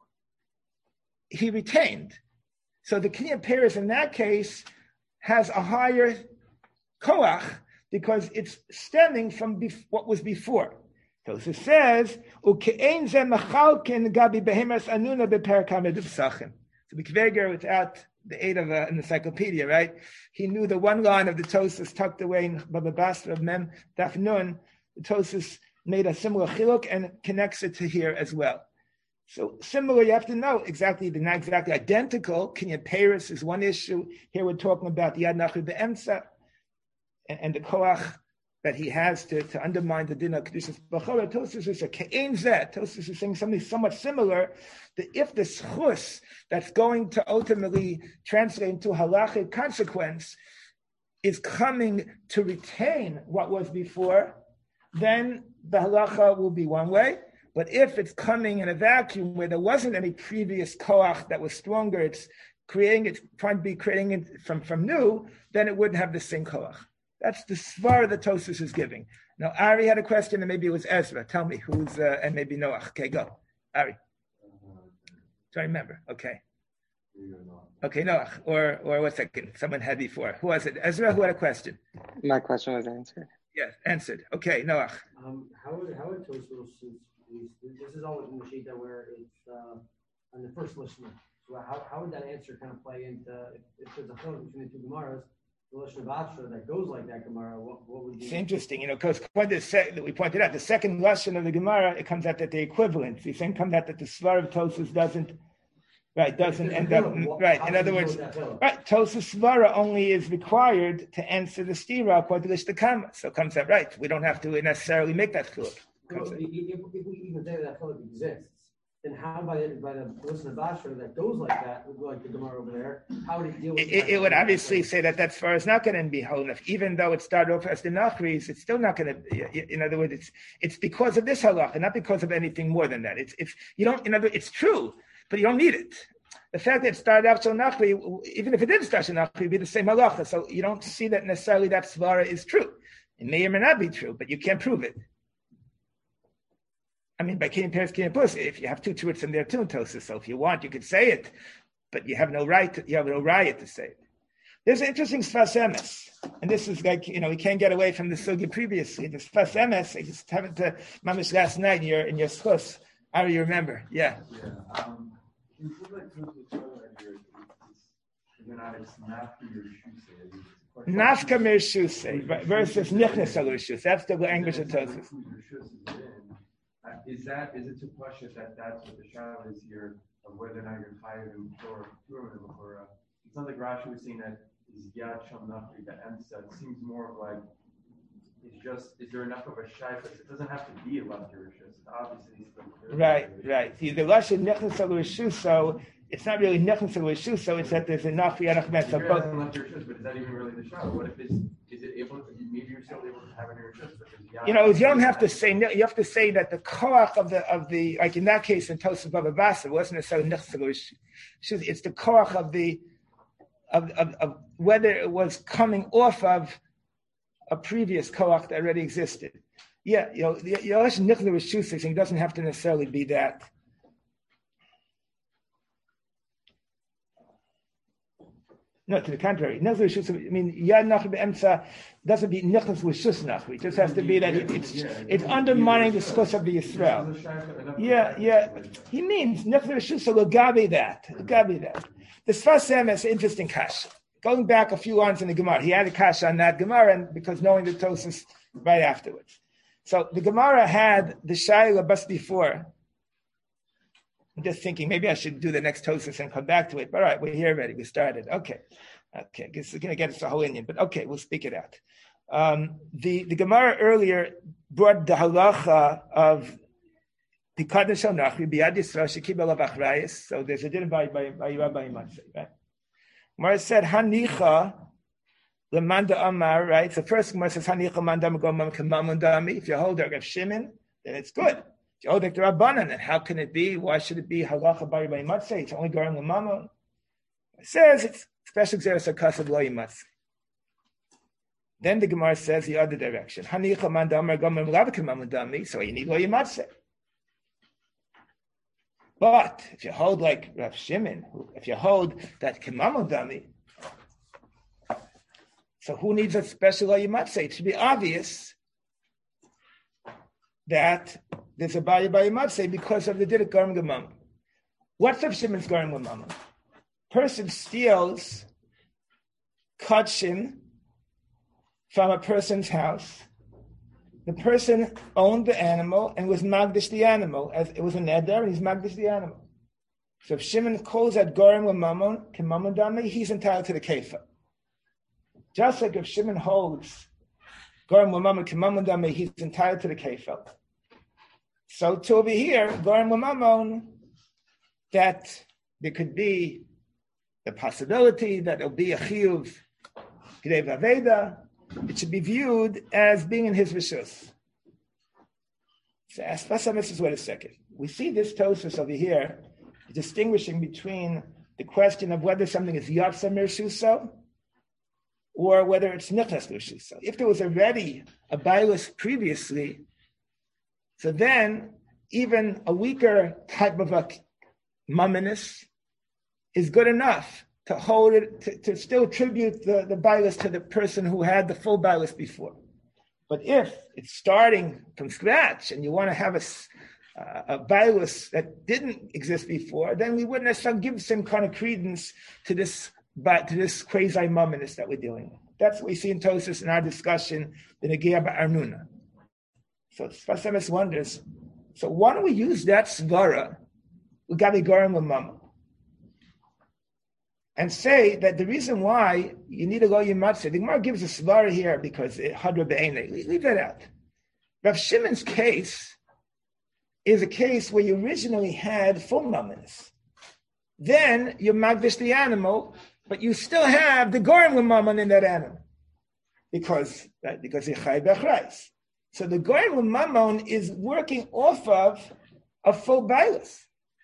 Speaker 1: he retained. So the Kinyan Paris in that case has a higher koach because it's stemming from bef- what was before. So it says, "Ukein ze machalkin gabi behemas anuna beperakamed v'sachim." So Mikveger, without the aid of an encyclopedia, right? He knew the one line of the Tosas tucked away in Baba Basra of Mem Daf Nun. The Tosas made a similar chiluk and connects it to here as well. So similar, you have to know exactly, they're not exactly identical. Kinyan Paris is one issue. Here we're talking about the Yad Nachri Be'emtza and, and the koach that he has to, to undermine the din of Kedushas B'chora. Tosfos is a ke'ein zeh. Tosfos is saying something somewhat similar, that if the schus that's going to ultimately translate into halachic consequence is coming to retain what was before, then the halacha will be one way. But if it's coming in a vacuum where there wasn't any previous koach that was stronger, it's creating it, trying to be creating it from, from new, then it wouldn't have the same koach. That's the svara that Tosfos is giving. Now, Ari had a question, and maybe it was Ezra. Tell me who's, uh, and maybe Noach. Okay, go. Ari. Do I remember? Okay. Okay, Noach. Or, or one second. Someone had before. Who was it? Ezra, who had a question?
Speaker 4: My question was answered.
Speaker 1: Yes, answered. Okay, Noach.
Speaker 2: Um, how would how would Tosfos, this is always in the Shita where it's uh, on the first listener. So how, how would that answer kind of play into if, if there's a film between the two Gemaras, the Lashon of Asher that goes like that Gemara? What, what would be?
Speaker 1: It's interesting, you know, because we pointed out the second Lashon of the Gemara, it comes out that the equivalent. The same comes out that the Svar of Tosfos doesn't. Right, doesn't end up, right, in other words, right, Tosfos Svara only is required to answer the stira according to the Shtakama. So it comes out, right, we don't have to necessarily make that chiluk.
Speaker 2: Well, if, if we even say that chiluk exists, then how by the, by the Lashon of Asher that goes like that, like the Gemara over there, how would it deal with
Speaker 1: it? It, it would obviously say that that Svara is not going to be whole enough. Even though it started off as the Nachris, it's still not going to, in other words, it's it's because of this halacha, not because of anything more than that. It's, it's, you don't, in other words, it's true, but you don't need it. The fact that it started out so nachri, even if it didn't start so nachri, it'd be the same halacha. So you don't see that necessarily that svara is true. It may or may not be true, but you can't prove it. I mean, by Kinyan Paris, Kinyan Pus, if you have two truths in there too in Tosfos, so if you want, you could say it, but you have no right. To, you have no riot to say it. There's an interesting Sfas Emes, and this is like, you know, we can't get away from the sugi previously. The Sfas Emes, I just happened to mamish last night in your in your schus. How do you remember? Yeah.
Speaker 5: Yeah. Um, Can you put like two to
Speaker 1: Nafka mir shusei versus nichnas al rishus. That's the language of Tosfos.
Speaker 5: Is that is it to push it that that's what the shadow is here of whether or not you're tired of or or it sounds like Rashi was saying that is yad sham nachri the emsa. It seems more of like it's just is there enough of a shaykh? It doesn't have to be a lefty rishus. Obviously, it's the
Speaker 1: right, right. See, the lashon nichnas al rishus, so it's not really nichnas al rishus. So it's that there's enough yadach met. So both.
Speaker 5: But is that even really the shadow? What if it's is it able? To, maybe you're still able to have an rishus, but
Speaker 1: you know, you don't have to say. You have to say that the koach of the of the like in that case in Tosfos Baba Basra wasn't necessarily nichnas al rishus. It's the koach of the of, of of whether it was coming off of a previous koach that already existed. Yeah, you know, the lashon nichnas al rishus thing doesn't have to necessarily be that. No, to the contrary. I mean, Yad Nachri Be'emtza doesn't be Nichnas L'Shus Nachri. It just has to be that it, it's it's undermining the schus of the Yisrael. Yeah, yeah. He means Nichnas L'Shus L'Gabi that. L'Gabi that. The Sfas Emes is interesting kash. Going back a few lines in the Gemara, he had a kash on that Gemara, and because knowing the Tosfos right afterwards. So the Gemara had the Shaila bus before. I'm just thinking maybe I should do the next Tosfos and come back to it. But all right, we're here already. We started. Okay. Okay. I guess we're going to get us the whole Indian, but okay, we'll speak it out. Um, the, the Gemara earlier brought the halacha of Pikad Shel Nachri B'Yad Yisrael Shekibel Av Achrayis. So there's a din by by by Rabbi Matzei, right? Gemara said Hanicha Lemanda Amar, right? So first Gemara says Hanicha Mandam Gomam Kamamundami. If you hold her Rav Shimon, then it's good. Oh, the Rabbanan, and how can it be? Why should it be halacha by Rabbi Matzei? It's only going lemama. It says it's special xeris akasav lo yimatzei. Then the Gemara says the other direction. So you need lo yimatzeh. But if you hold like Rav Shimon, if you hold that kemamon dami, so who needs a special lo yimatzeh? It should be obvious that there's a baya by yimatzeh because of the didik garim gemam. What's Rav Shimon's garim gemam? Person steals kachim from a person's house. The person owned the animal and was magdish the animal, as it was a neder, and he's magdish the animal. So if Shimon calls that garim mamon, kemamon dami, he's entitled to the kefa. Just like if Shimon holds garim mamon, kemamon dami, he's entitled to the kefa. So to over here, garim mamon, that there could be the possibility that there'll be a chiyuv k'dei v'aveda. It should be viewed as being in his rishus. So Asfasamis, wait a second. We see this Tosfos over here distinguishing between the question of whether something is yatsa mirshuso or whether it's nichnas mirshuso. If there was already a bailus previously, so then even a weaker type of a mumminess is good enough to hold it, to, to still attribute the, the bailus to the person who had the full bailus before. But if it's starting from scratch and you want to have a, uh, a bailus that didn't exist before, then we wouldn't necessarily give the same kind of credence to this to this quasi mumminess that we're dealing with. That's what we see in Tosfos in our discussion, the Negiah Ba'arnuna. So Sfasemis wonders, so why don't we use that svara, Ugabi Garim Lamama, and say that the reason why you need to go yimatzeh, the Gemara gives a svara here because it hadra be'enei. Leave that out. Rav Shimon's case is a case where you originally had full mumminess. Then you magdish the animal, but you still have the gorim l'mammon in that animal because right, because it's chay b'achrais. So the gorim l'mammon is working off of a full bailus.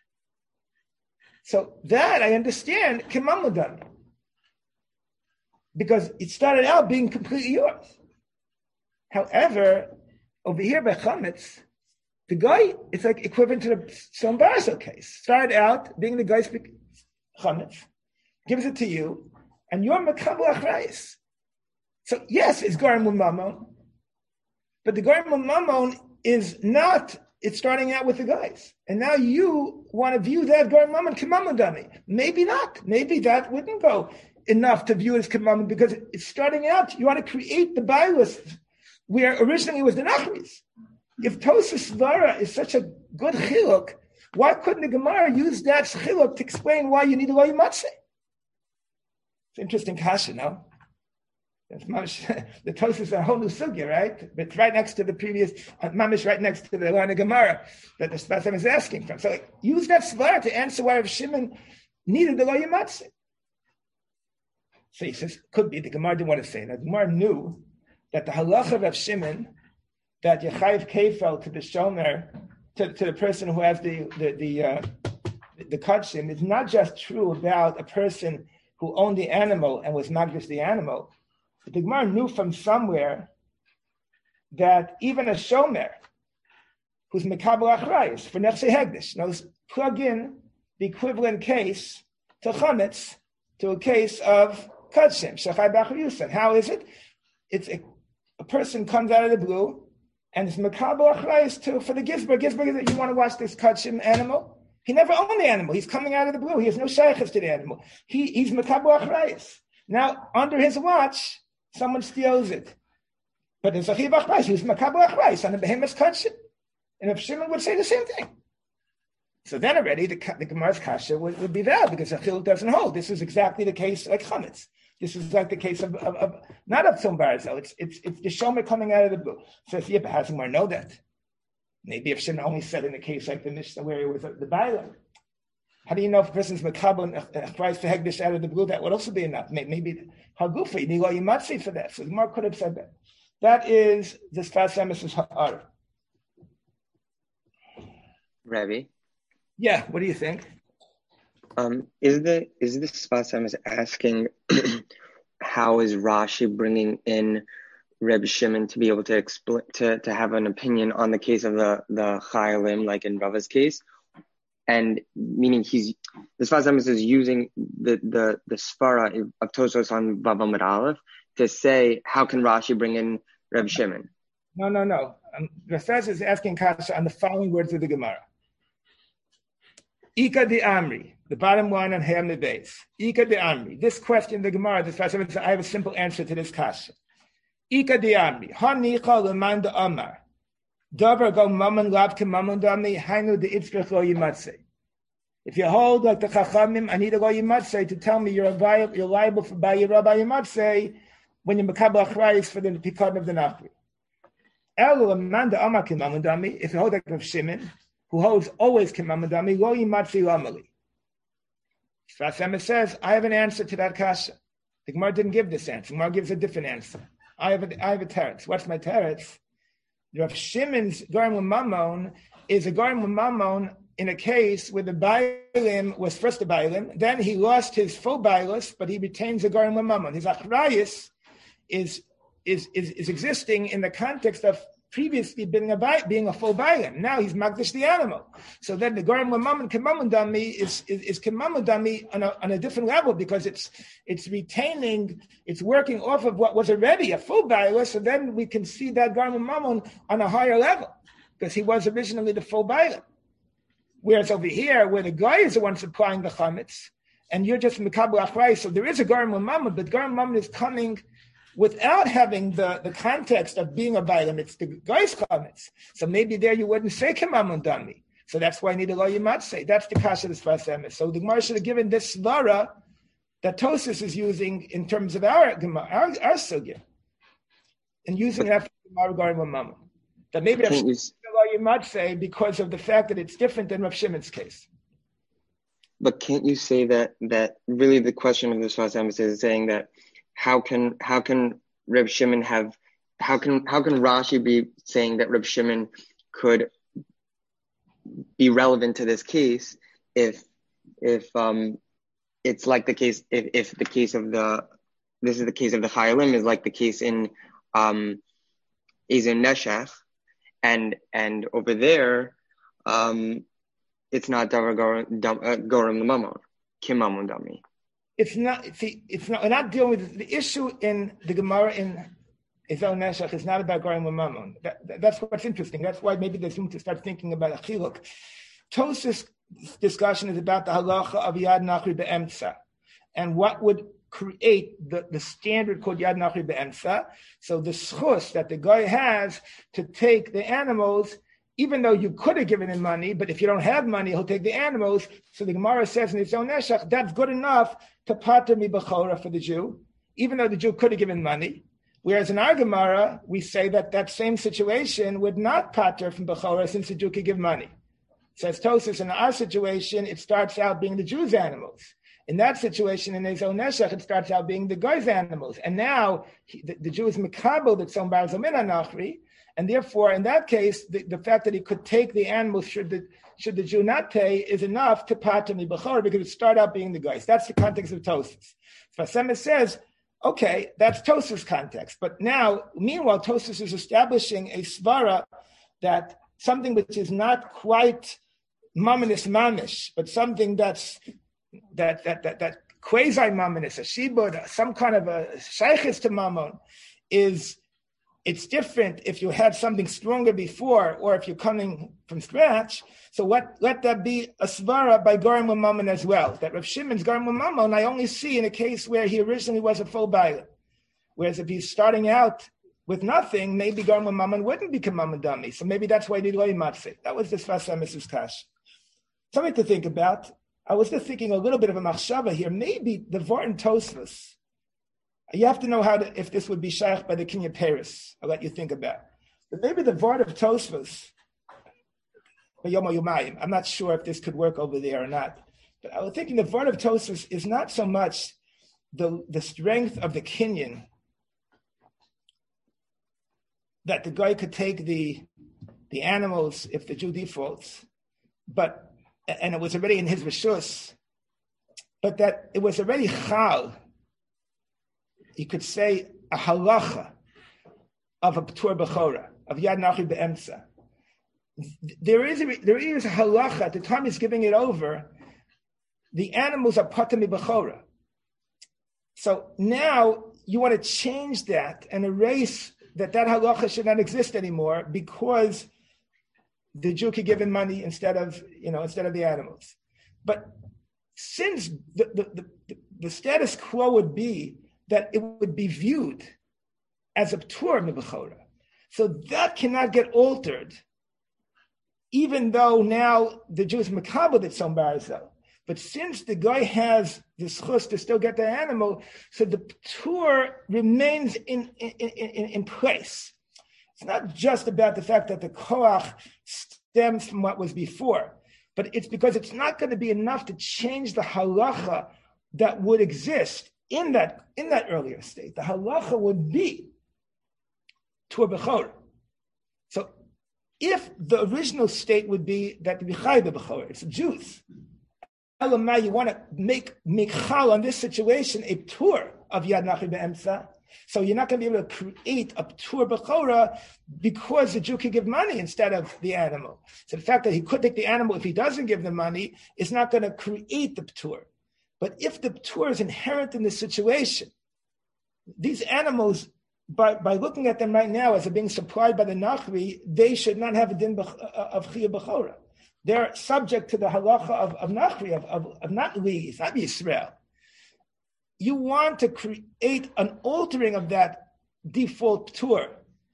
Speaker 1: So that I understand, kemamudan, because it started out being completely yours. However, over here by chametz, the guy, it's like equivalent to the Shlom Baraso case. Started out being the guy's chametz, gives it to you, and you're mekabel achrayis. So yes, it's garim mamon, but the garim mamon is not. It's starting out with the guys. And now you want to view that garim mamon k'mamon dami. Maybe not. Maybe that wouldn't go enough to view it as k'mamon because it's starting out. You want to create the bailus where originally it was the nachris. If Tosfos Svara is such a good chiluk, why couldn't the Gemara use that chiluk to explain why you need a lo yimatzeh? It's an interesting kasha, no? Mamish, the Tosfos is a whole new sugya, right? But it's right next to the previous, uh, Mamish right next to the line of Gemara that the Sfasem is asking from. So like, use that svara to answer why Rav Shimon needed the lo yimatzeh. So he says, could be, the Gemara didn't want to say that. The Gemara knew that the halacha of Rav Shimon, that Yechayiv Kefel to the shomer, to, to the person who has the the the, uh, the kachim, is not just true about a person who owned the animal and was magdish the animal. But the Gemara knew from somewhere that even a shomer who's mekabel achrayis for nechse hegdish knows plug in the equivalent case to chametz to a case of kachim shachai b'achrayusan. How is it? It's a, a person comes out of the blue and it's mekabel achrayis to for the gizber. Gizber, you want to watch this kachim animal? He never owned the animal. He's coming out of the blue. He has no shaykhs to the animal. He he's mekabel achrayis. Now under his watch, someone steals it. But there's a chiv achrayis. He was mekabel achrayis on the behemoth's kachim. And if Shimon would say the same thing. So then already the, the Gemara's kasha would, would be valid because the chiluk doesn't hold. This is exactly the case like chametz. This is like the case of, of, of not of Tzom Barazel. It's it's it's the shomer coming out of the blue. So if Yippa has more know that. Maybe if Shimon only said in a case like the Mishnah where it was the Bailam. How do you know if a person's makabel and Christ for hegdish out of the blue? That would also be enough. Maybe hagufa, you need lo yimatzeh for that. So the Gemara could have said that. That is the Sfas Emes' ha'ar.
Speaker 4: Rabbi?
Speaker 1: Yeah, what do you think?
Speaker 4: Um, is the is the Sfas Emes asking how is Rashi bringing in Reb Shimon to be able to explain to, to have an opinion on the case of the the Chayalim, like in Rava's case, and meaning he's the Sfas Emes is using the the the Svara of Tosfos on Vav Amud Aleph to say how can Rashi bring in Reb Shimon?
Speaker 1: No, no, no. Um, Rasaz is asking Kasha on the following words of the Gemara. Ika de Amri, the bottom one on Ham the base. Ika de Amri. This question, the Gemara, the Sfas Emes, I have a simple answer to this Kasha. Ika de Amri. Hanicha leman de Amar. Davar go mammon lav ke mammon dami hainu de itzrich lo yimatzeh. If you hold like the Chachamim, I need a lo yimatzeh to tell me you're liable, you're liable for by your rabbi yimatzeh when you makabel achrayis for the pikad of the nachri. Elu leman de Amar ke mammon dami. If you hold like Rav Shimon, who holds always ke mammon dami, lo yimatzeh lamali. Sfas Emes says, I have an answer to that kasha. The Gemara didn't give this answer. The Gemara gives a different answer. I have a, I have a teretz. What's my teretz? Rav Shimon's Garim L'Mamon is a Garim L'Mamon in a case where the Bailim was first a Bailim, then he lost his full Bailus, but he retains the Garim L'Mamon. His Achrayis is, is, is, is existing in the context of previously being a, being a full Bailim. Now he's Magdish the animal. So then the Garim L'Mamon Kemamon Dami is, is, is Kemamon Dami on a, on a different level because it's it's retaining, it's working off of what was already a full Bailus, so then we can see that Garim L'Mamon on a higher level because he was originally the full Bailim. Whereas over here, where the guy is the one supplying the chametz, and you're just Mekabel Achrayis, so there is a Garim L'Mamon, but Garim L'Mamon is coming without having the, the context of being a Bailim. It's the guy's chametz. So maybe there you wouldn't say Kemamun Dami. So that's why I need a lo yimatzeh. That's the kasha of the Sfas Emes. So the Gemara should have given this svara that Tosfos is using in terms of our Gemara, our, our sugya, and using that for Gemara regarding Mamon. That maybe Rav Shimon lo yimatzeh because of the fact that it's different than Rav Shimon's case.
Speaker 4: But can't you say that that really the question of the Sfas Emes is saying that How can how can Reb Shimon have how can how can Rashi be saying that Reb Shimon could be relevant to this case if if um it's like the case if, if the case of the this is the case of the Chayalim is like the case in um Ezer Neshech and and over there um it's not Davar Gorim L'Mamon Kimamun Dami.
Speaker 1: It's not. See, it's not. We're not dealing with the issue in the Gemara in Ezer Neshech. It's not about Garim L'Mamon. That, that, that's what's interesting. That's why maybe there's room to start thinking about a chiluk. Tosfos' discussion is about the halacha of Yad Nachri Be'emtza and what would create the, the standard called Yad Nachri Be'emtza. So the schus that the guy has to take the animals, even though you could have given him money, but if you don't have money, he'll take the animals. So the Gemara says in Ezer Neshech, that's good enough to pater mi b'chora for the Jew, even though the Jew could have given money. Whereas in our Gemara, we say that that same situation would not pater from b'chora since the Jew could give money. Says Tosfos, in our situation, it starts out being the Jew's animals. In that situation, in Ezer Neshech, it starts out being the guy's animals. And now he, the, the Jew is mekabel that some bar zomin anachri, and therefore, in that case, the, the fact that he could take the animals should the should the Jew not pay is enough to pater mi b'chora because it started out being the guys. That's the context of Tosfos. Sfas Emes says, okay, that's Tosfos' context. But now, meanwhile, Tosfos is establishing a svara that something which is not quite maminis mamish, but something that's that that that that quasi maminis, a shibud, some kind of a shaykhis to mammon, is it's different if you had something stronger before or if you're coming from scratch. So what, let that be a svara by Garim L'Mamon as well. That Rav Shimon's Garim L'Mamon I only see in a case where he originally was a full Bailim. Whereas if he's starting out with nothing, maybe Garim L'Mamon wouldn't become Mamon Dami. So maybe that's why he did lo yimatzeh. That was the Sfas Emes' kash. Something to think about. I was just thinking a little bit of a machshava here. Maybe the Vart in Tosfos, you have to know how to, if this would be shaykh by the Kinyan Paris. I'll let you think about it. But maybe the Vart of Tosfos, I'm not sure if this could work over there or not. But I was thinking the Vart of Tosfos is not so much the, the strength of the Kinyan, that the guy could take the, the animals if the Jew defaults, but, and it was already in his reshus, but that it was already chal. You could say a halacha of a P'tur B'chora, of Yad Nachri Be'emtza. There is, a, there is a halacha, at the time he's giving it over, the animals are Patami B'chora. So now you want to change that and erase that that halacha should not exist anymore because the Jew could give him money instead of, you know, instead of the animals. But since the, the, the, the status quo would be that it would be viewed as a P'tur B'chora, so that cannot get altered, even though now the Jew is makabel at some barazel. But since the guy has the schus to still get the animal, so the P'tur remains in, in, in, in place. It's not just about the fact that the koach stems from what was before, but it's because it's not going to be enough to change the halacha that would exist in that in that earlier state. The halacha would be P'tur B'chora. So if the original state would be that the B'chai B'chora, it's Jews. You want to make Michal on this situation a P'tur of Yad Nachri Be'emtza. So you're not going to be able to create a P'tur B'chora because the Jew can give money instead of the animal. So the fact that he could take the animal if he doesn't give the money is not going to create the P'tur. But if the P'tur is inherent in the situation, these animals, by, by looking at them right now as they're being supplied by the Nachri, they should not have a din of Chiyah B'chora. They're subject to the halacha of, of Nachri, of, of, of not Li, not Yisrael. You want to create an altering of that default P'tur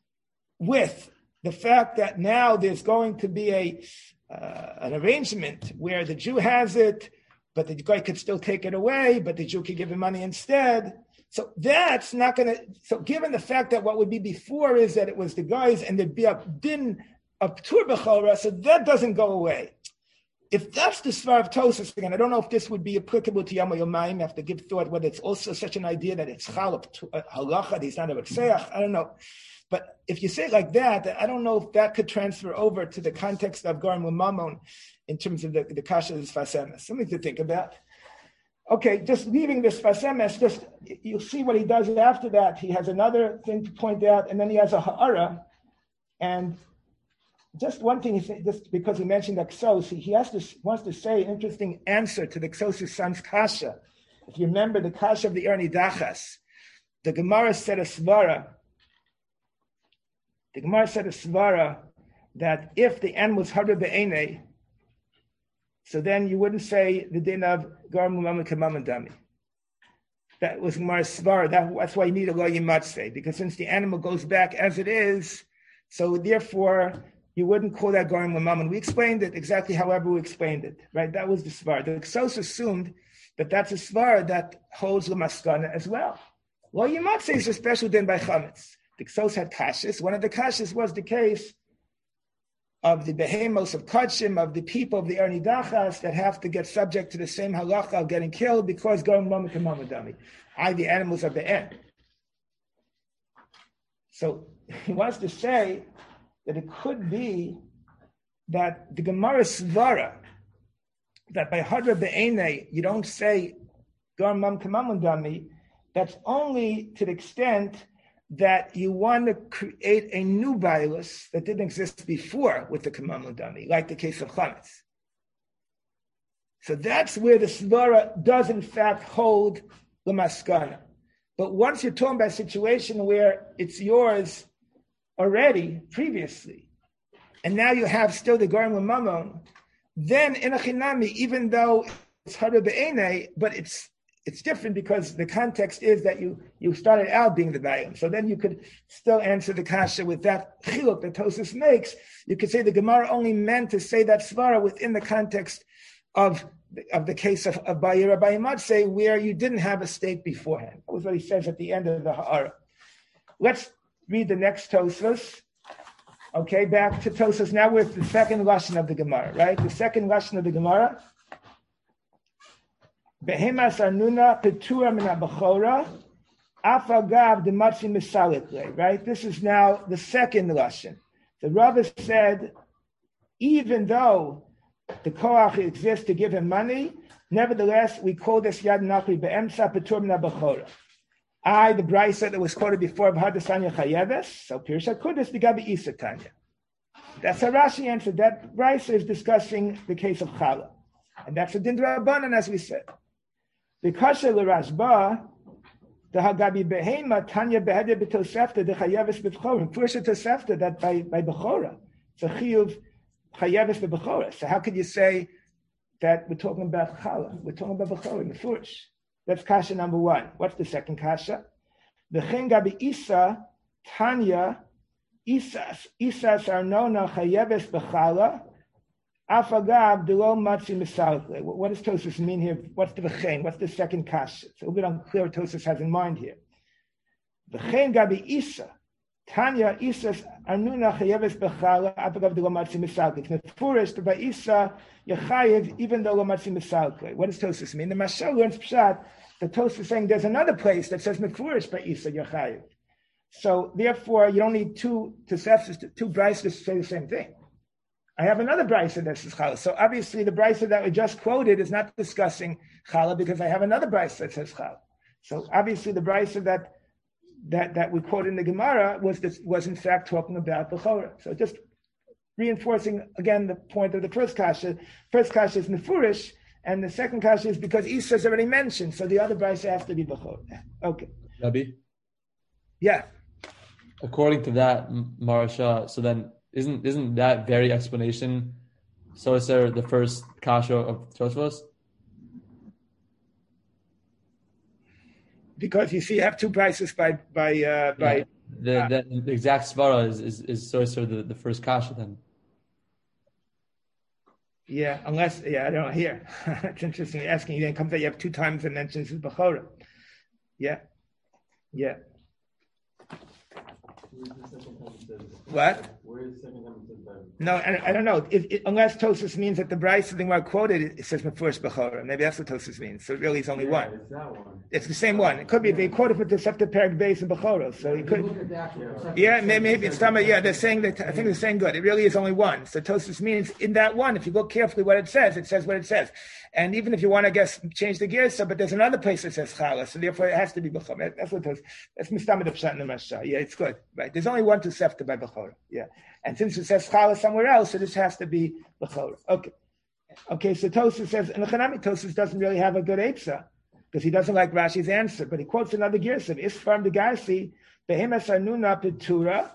Speaker 1: with the fact that now there's going to be a uh, an arrangement where the Jew has it, but the guy could still take it away, but the Jew could give him money instead. So that's not going to, so given the fact that what would be before is that it was the guys and there'd be a din of P'tur B'chora, so that doesn't go away. If that's the Svar of Tosas, again, I don't know if this would be applicable to Yom Yomayim. I have to give thought whether it's also such an idea that it's Chal Halacha, that he's not a B'tseach, I don't know. But if you say it like that, I don't know if that could transfer over to the context of Garim L'Mamon in terms of the, the Kasha of the Sfas Emes. Something to think about. Okay, just leaving this Sfas Emes, just you'll see what he does after that. He has another thing to point out, and then he has a Ha'ara, and just one thing, just because he mentioned the Ksos, he, he has to, wants to say an interesting answer to the Ksos' son's Kasha. If you remember the Kasha of the Erni Dachas, the Gemara said a Svara, the Gemara said a Svara that if the animal was Hadra Be'enei, so then you wouldn't say the din of Garim L'Mamon K'Mamon Dami. That was Gemara's Svara. That, that's why you need a Lo Yimatzeh, because since the animal goes back as it is, so therefore, you wouldn't call that Garim L'Mamon. We explained it exactly however we explained it, right? That was the Svar. The Ksos assumed that that's a Svar that holds L'Maskana as well. Well, you might say it's a special din by Chametz. The Ksos had Kashas. One of the Kashas was the case of the Behemos of Kachim, of the people of the Erni Dachas that have to get subject to the same halacha of getting killed because Garim L'Mamon K'Mamon Dami. I, the animals of the end. So he wants to say that it could be that the Gemara Svara, that by Hadra Be'enei, you don't say Garim L'Mamon K'Mamon Dami, that's only to the extent that you want to create a new bias that didn't exist before with the K'Mamon Dami, like the case of Chametz. So that's where the Svara does in fact hold the Maskana. But once you're talking about a situation where it's yours already, previously, and now you have still the Garim L'Mamon, then in a Chinami, even though it's Hadra Be'enei, but it's it's different because the context is that you you started out being the Bayim. So then you could still answer the Kasha with that chiluk that Tosas makes. You could say the Gemara only meant to say that Svara within the context of of the case of, of Bayir Abayimatzeh, where you didn't have a state beforehand. That was what he says at the end of the Ha'ara. Let's read the next Tosas. Okay, back to Tosas. Now we're at the second Lashon of the Gemara, right? The second Lashon of the Gemara. Behemas Arnuna Petura Min HaBechora Afagav Dematzi Misalitle, right? This is now the second Lashon. The Rava said, even though the Koach exists to give him money, nevertheless, we call this Yad Nachri Be'emsa Petura Min HaBechora. I, the brisa that was quoted before, B'hadasanya Chayeves, so Pirsha Kudus, the Gabi Isa Tanya. That's how Rashi answered. That brisa is discussing the case of Chala. And that's a Dindra Abanan, as we said. The Kasha L'Rashba, the Hagabi Behema, Tanya Behede B'Tosefta, the Chayeves B'Bechora, Pirsha Tosefta, that by, by Bechora, it's a Chiyuv Chayeves B'Bechora. So how could you say that we're talking about Chala? We're talking about Bechora in the Furish. That's kasha number one. What's the second kasha? The chen gabi isa tanya isas isas arnona chayeves bechala afagav delo matzi misalkle. What does Tosfos mean here? What's the v'chein? What's the second kasha? It's a little bit unclear what Tosfos has in mind here. The chen gabi isa tanya isas arnona chayeves bechala afagav delo matzi misalkle. It's mefurish to by isa yachayev even though lo matzi misalkle. What does Tosfos mean? The Mashal learns pshat. The Tosfos is saying there's another place that says mefurish by isa yachayev. So therefore, you don't need two Tosefos, two brises to say the same thing. I have another brisa that says chala. So obviously, the brisa that we just quoted is not discussing chala because I have another brisa that says chala. So obviously, the brisa that that that we quoted in the Gemara was this, was in fact talking about bechora. So just reinforcing again the point of the first kasha. First kasha is mefurish. And the second kasha is because Isa is already mentioned, so the other brisa has to be b'chor. Okay.
Speaker 6: Rabbi?
Speaker 1: Yeah.
Speaker 6: According to that, Marasha, so then isn't isn't that very explanation so is there the first kasha of Tosfos?
Speaker 1: Because you see, you have two prices by by uh, by.
Speaker 6: Yeah. The, uh, the the exact svara is is is so is the the first kasha then.
Speaker 1: Yeah, unless, yeah, I don't know, here. It's interesting you're asking. Then comes out you have two times it mentions Bechora. Yeah. Yeah. What? No, I, I don't know. If, if, unless Tosfos means that the Bryce thing I quoted, it says Mefurish Bechora. Maybe that's what Tosfos means. So it really is only yeah, one. It's, that one. It's the same one. It could be they quoted for the Tosefta Perek Beis and Bechora. So you could. Yeah, maybe, maybe it's some. Yeah, they're saying that. I think they're saying good. It really is only one. So Tosfos means in that one. If you look carefully, what it says, it says what it says. And even if you want to guess, change the gears, so but there's another place that says Chala, so therefore it has to be Bechora. That's what Tosfos. That's Mistamid of Pshat in the Mashah. Yeah, it's good. Right. There's only one Tosefta by Bechora. Yeah. And since it says Chala somewhere else, so this has to be Bechora. Okay. Okay, so Tosfos says, and the Chanami Tosfos doesn't really have a good Eitzah, because he doesn't like Rashi's answer, but he quotes another Girsa of Isfarm de Garsi, Behemas Anuna Petura,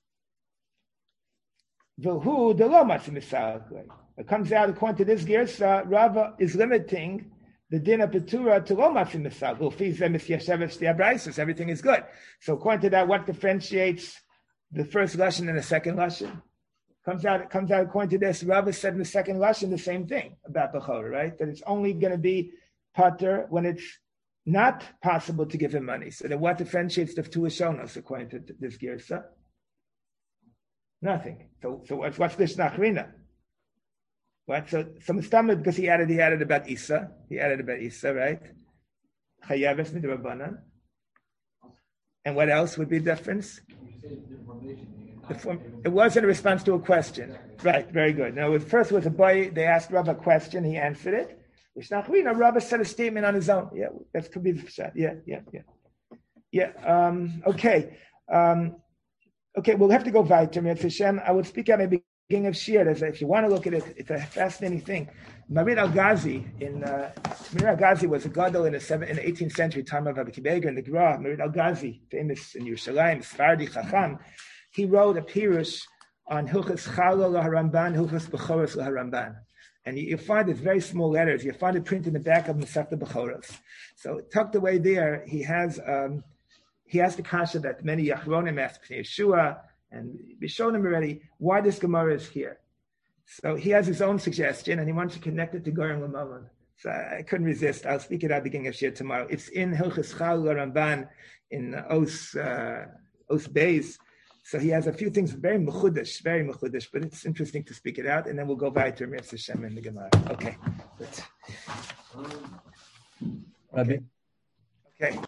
Speaker 1: Vilhu de lo Matzimisarkle. It comes out, according to this Girsa, Rava is limiting the din of Petura to lo Matzimisarkle. Everything is good. So according to that, what differentiates the first Lashon and the second Lashon? Comes out, it comes out according to this. Rava said in the second Lashon the same thing about Bechora, right? That it's only going to be pater when it's not possible to give him money. So then what differentiates the two Lashonos according to this Girsa? Nothing. So, so what's, what's this Nachrina? What? So, some stomach because he added, he added about Isa. He added about Isa, right? Chayaves midrabanan. And what else would be the difference? The form, it wasn't a response to a question. Right, very good. Now, first was a boy, they asked Rav a question, he answered it. Vishnachlina, Rav said a statement on his own. Yeah, that could be the pshat. Yeah, yeah, yeah. Yeah, um, okay. Um, okay, we'll have to go weiter. Hashem, I would speak at the beginning of Shir. If you want to look at it, it's a fascinating thing. Marid al-Ghazi, in, uh, Marid al-Ghazi was a gadol in the, seventh, in the eighteenth century, time of Rabbi Kibeger in the Gra. Marid al-Ghazi, famous in Yerushalayim, Sfardi Chacham. He wrote a pirush on Hilchas Chala LaHaramban, Hilchas Bechoros LaHaramban. And you, you find it very small letters. You find it printed in the back of Masechta Bechoros. So tucked away there, he has um, he has the kasha that many Yachronim asked Yeshua, and we showed him already why this Gemara is here. So he has his own suggestion, and he wants to connect it to Gorim L'Mammon. So I couldn't resist. I'll speak it at the beginning of Shir tomorrow. It's in Hilchas Chala LaHaramban in Os uh, Os Beis. So he has a few things very mechudesh, very mechudesh, but it's interesting to speak it out, and then we'll go back to Mirz Hashem in the Gemara. Okay.
Speaker 6: Okay.
Speaker 1: Okay.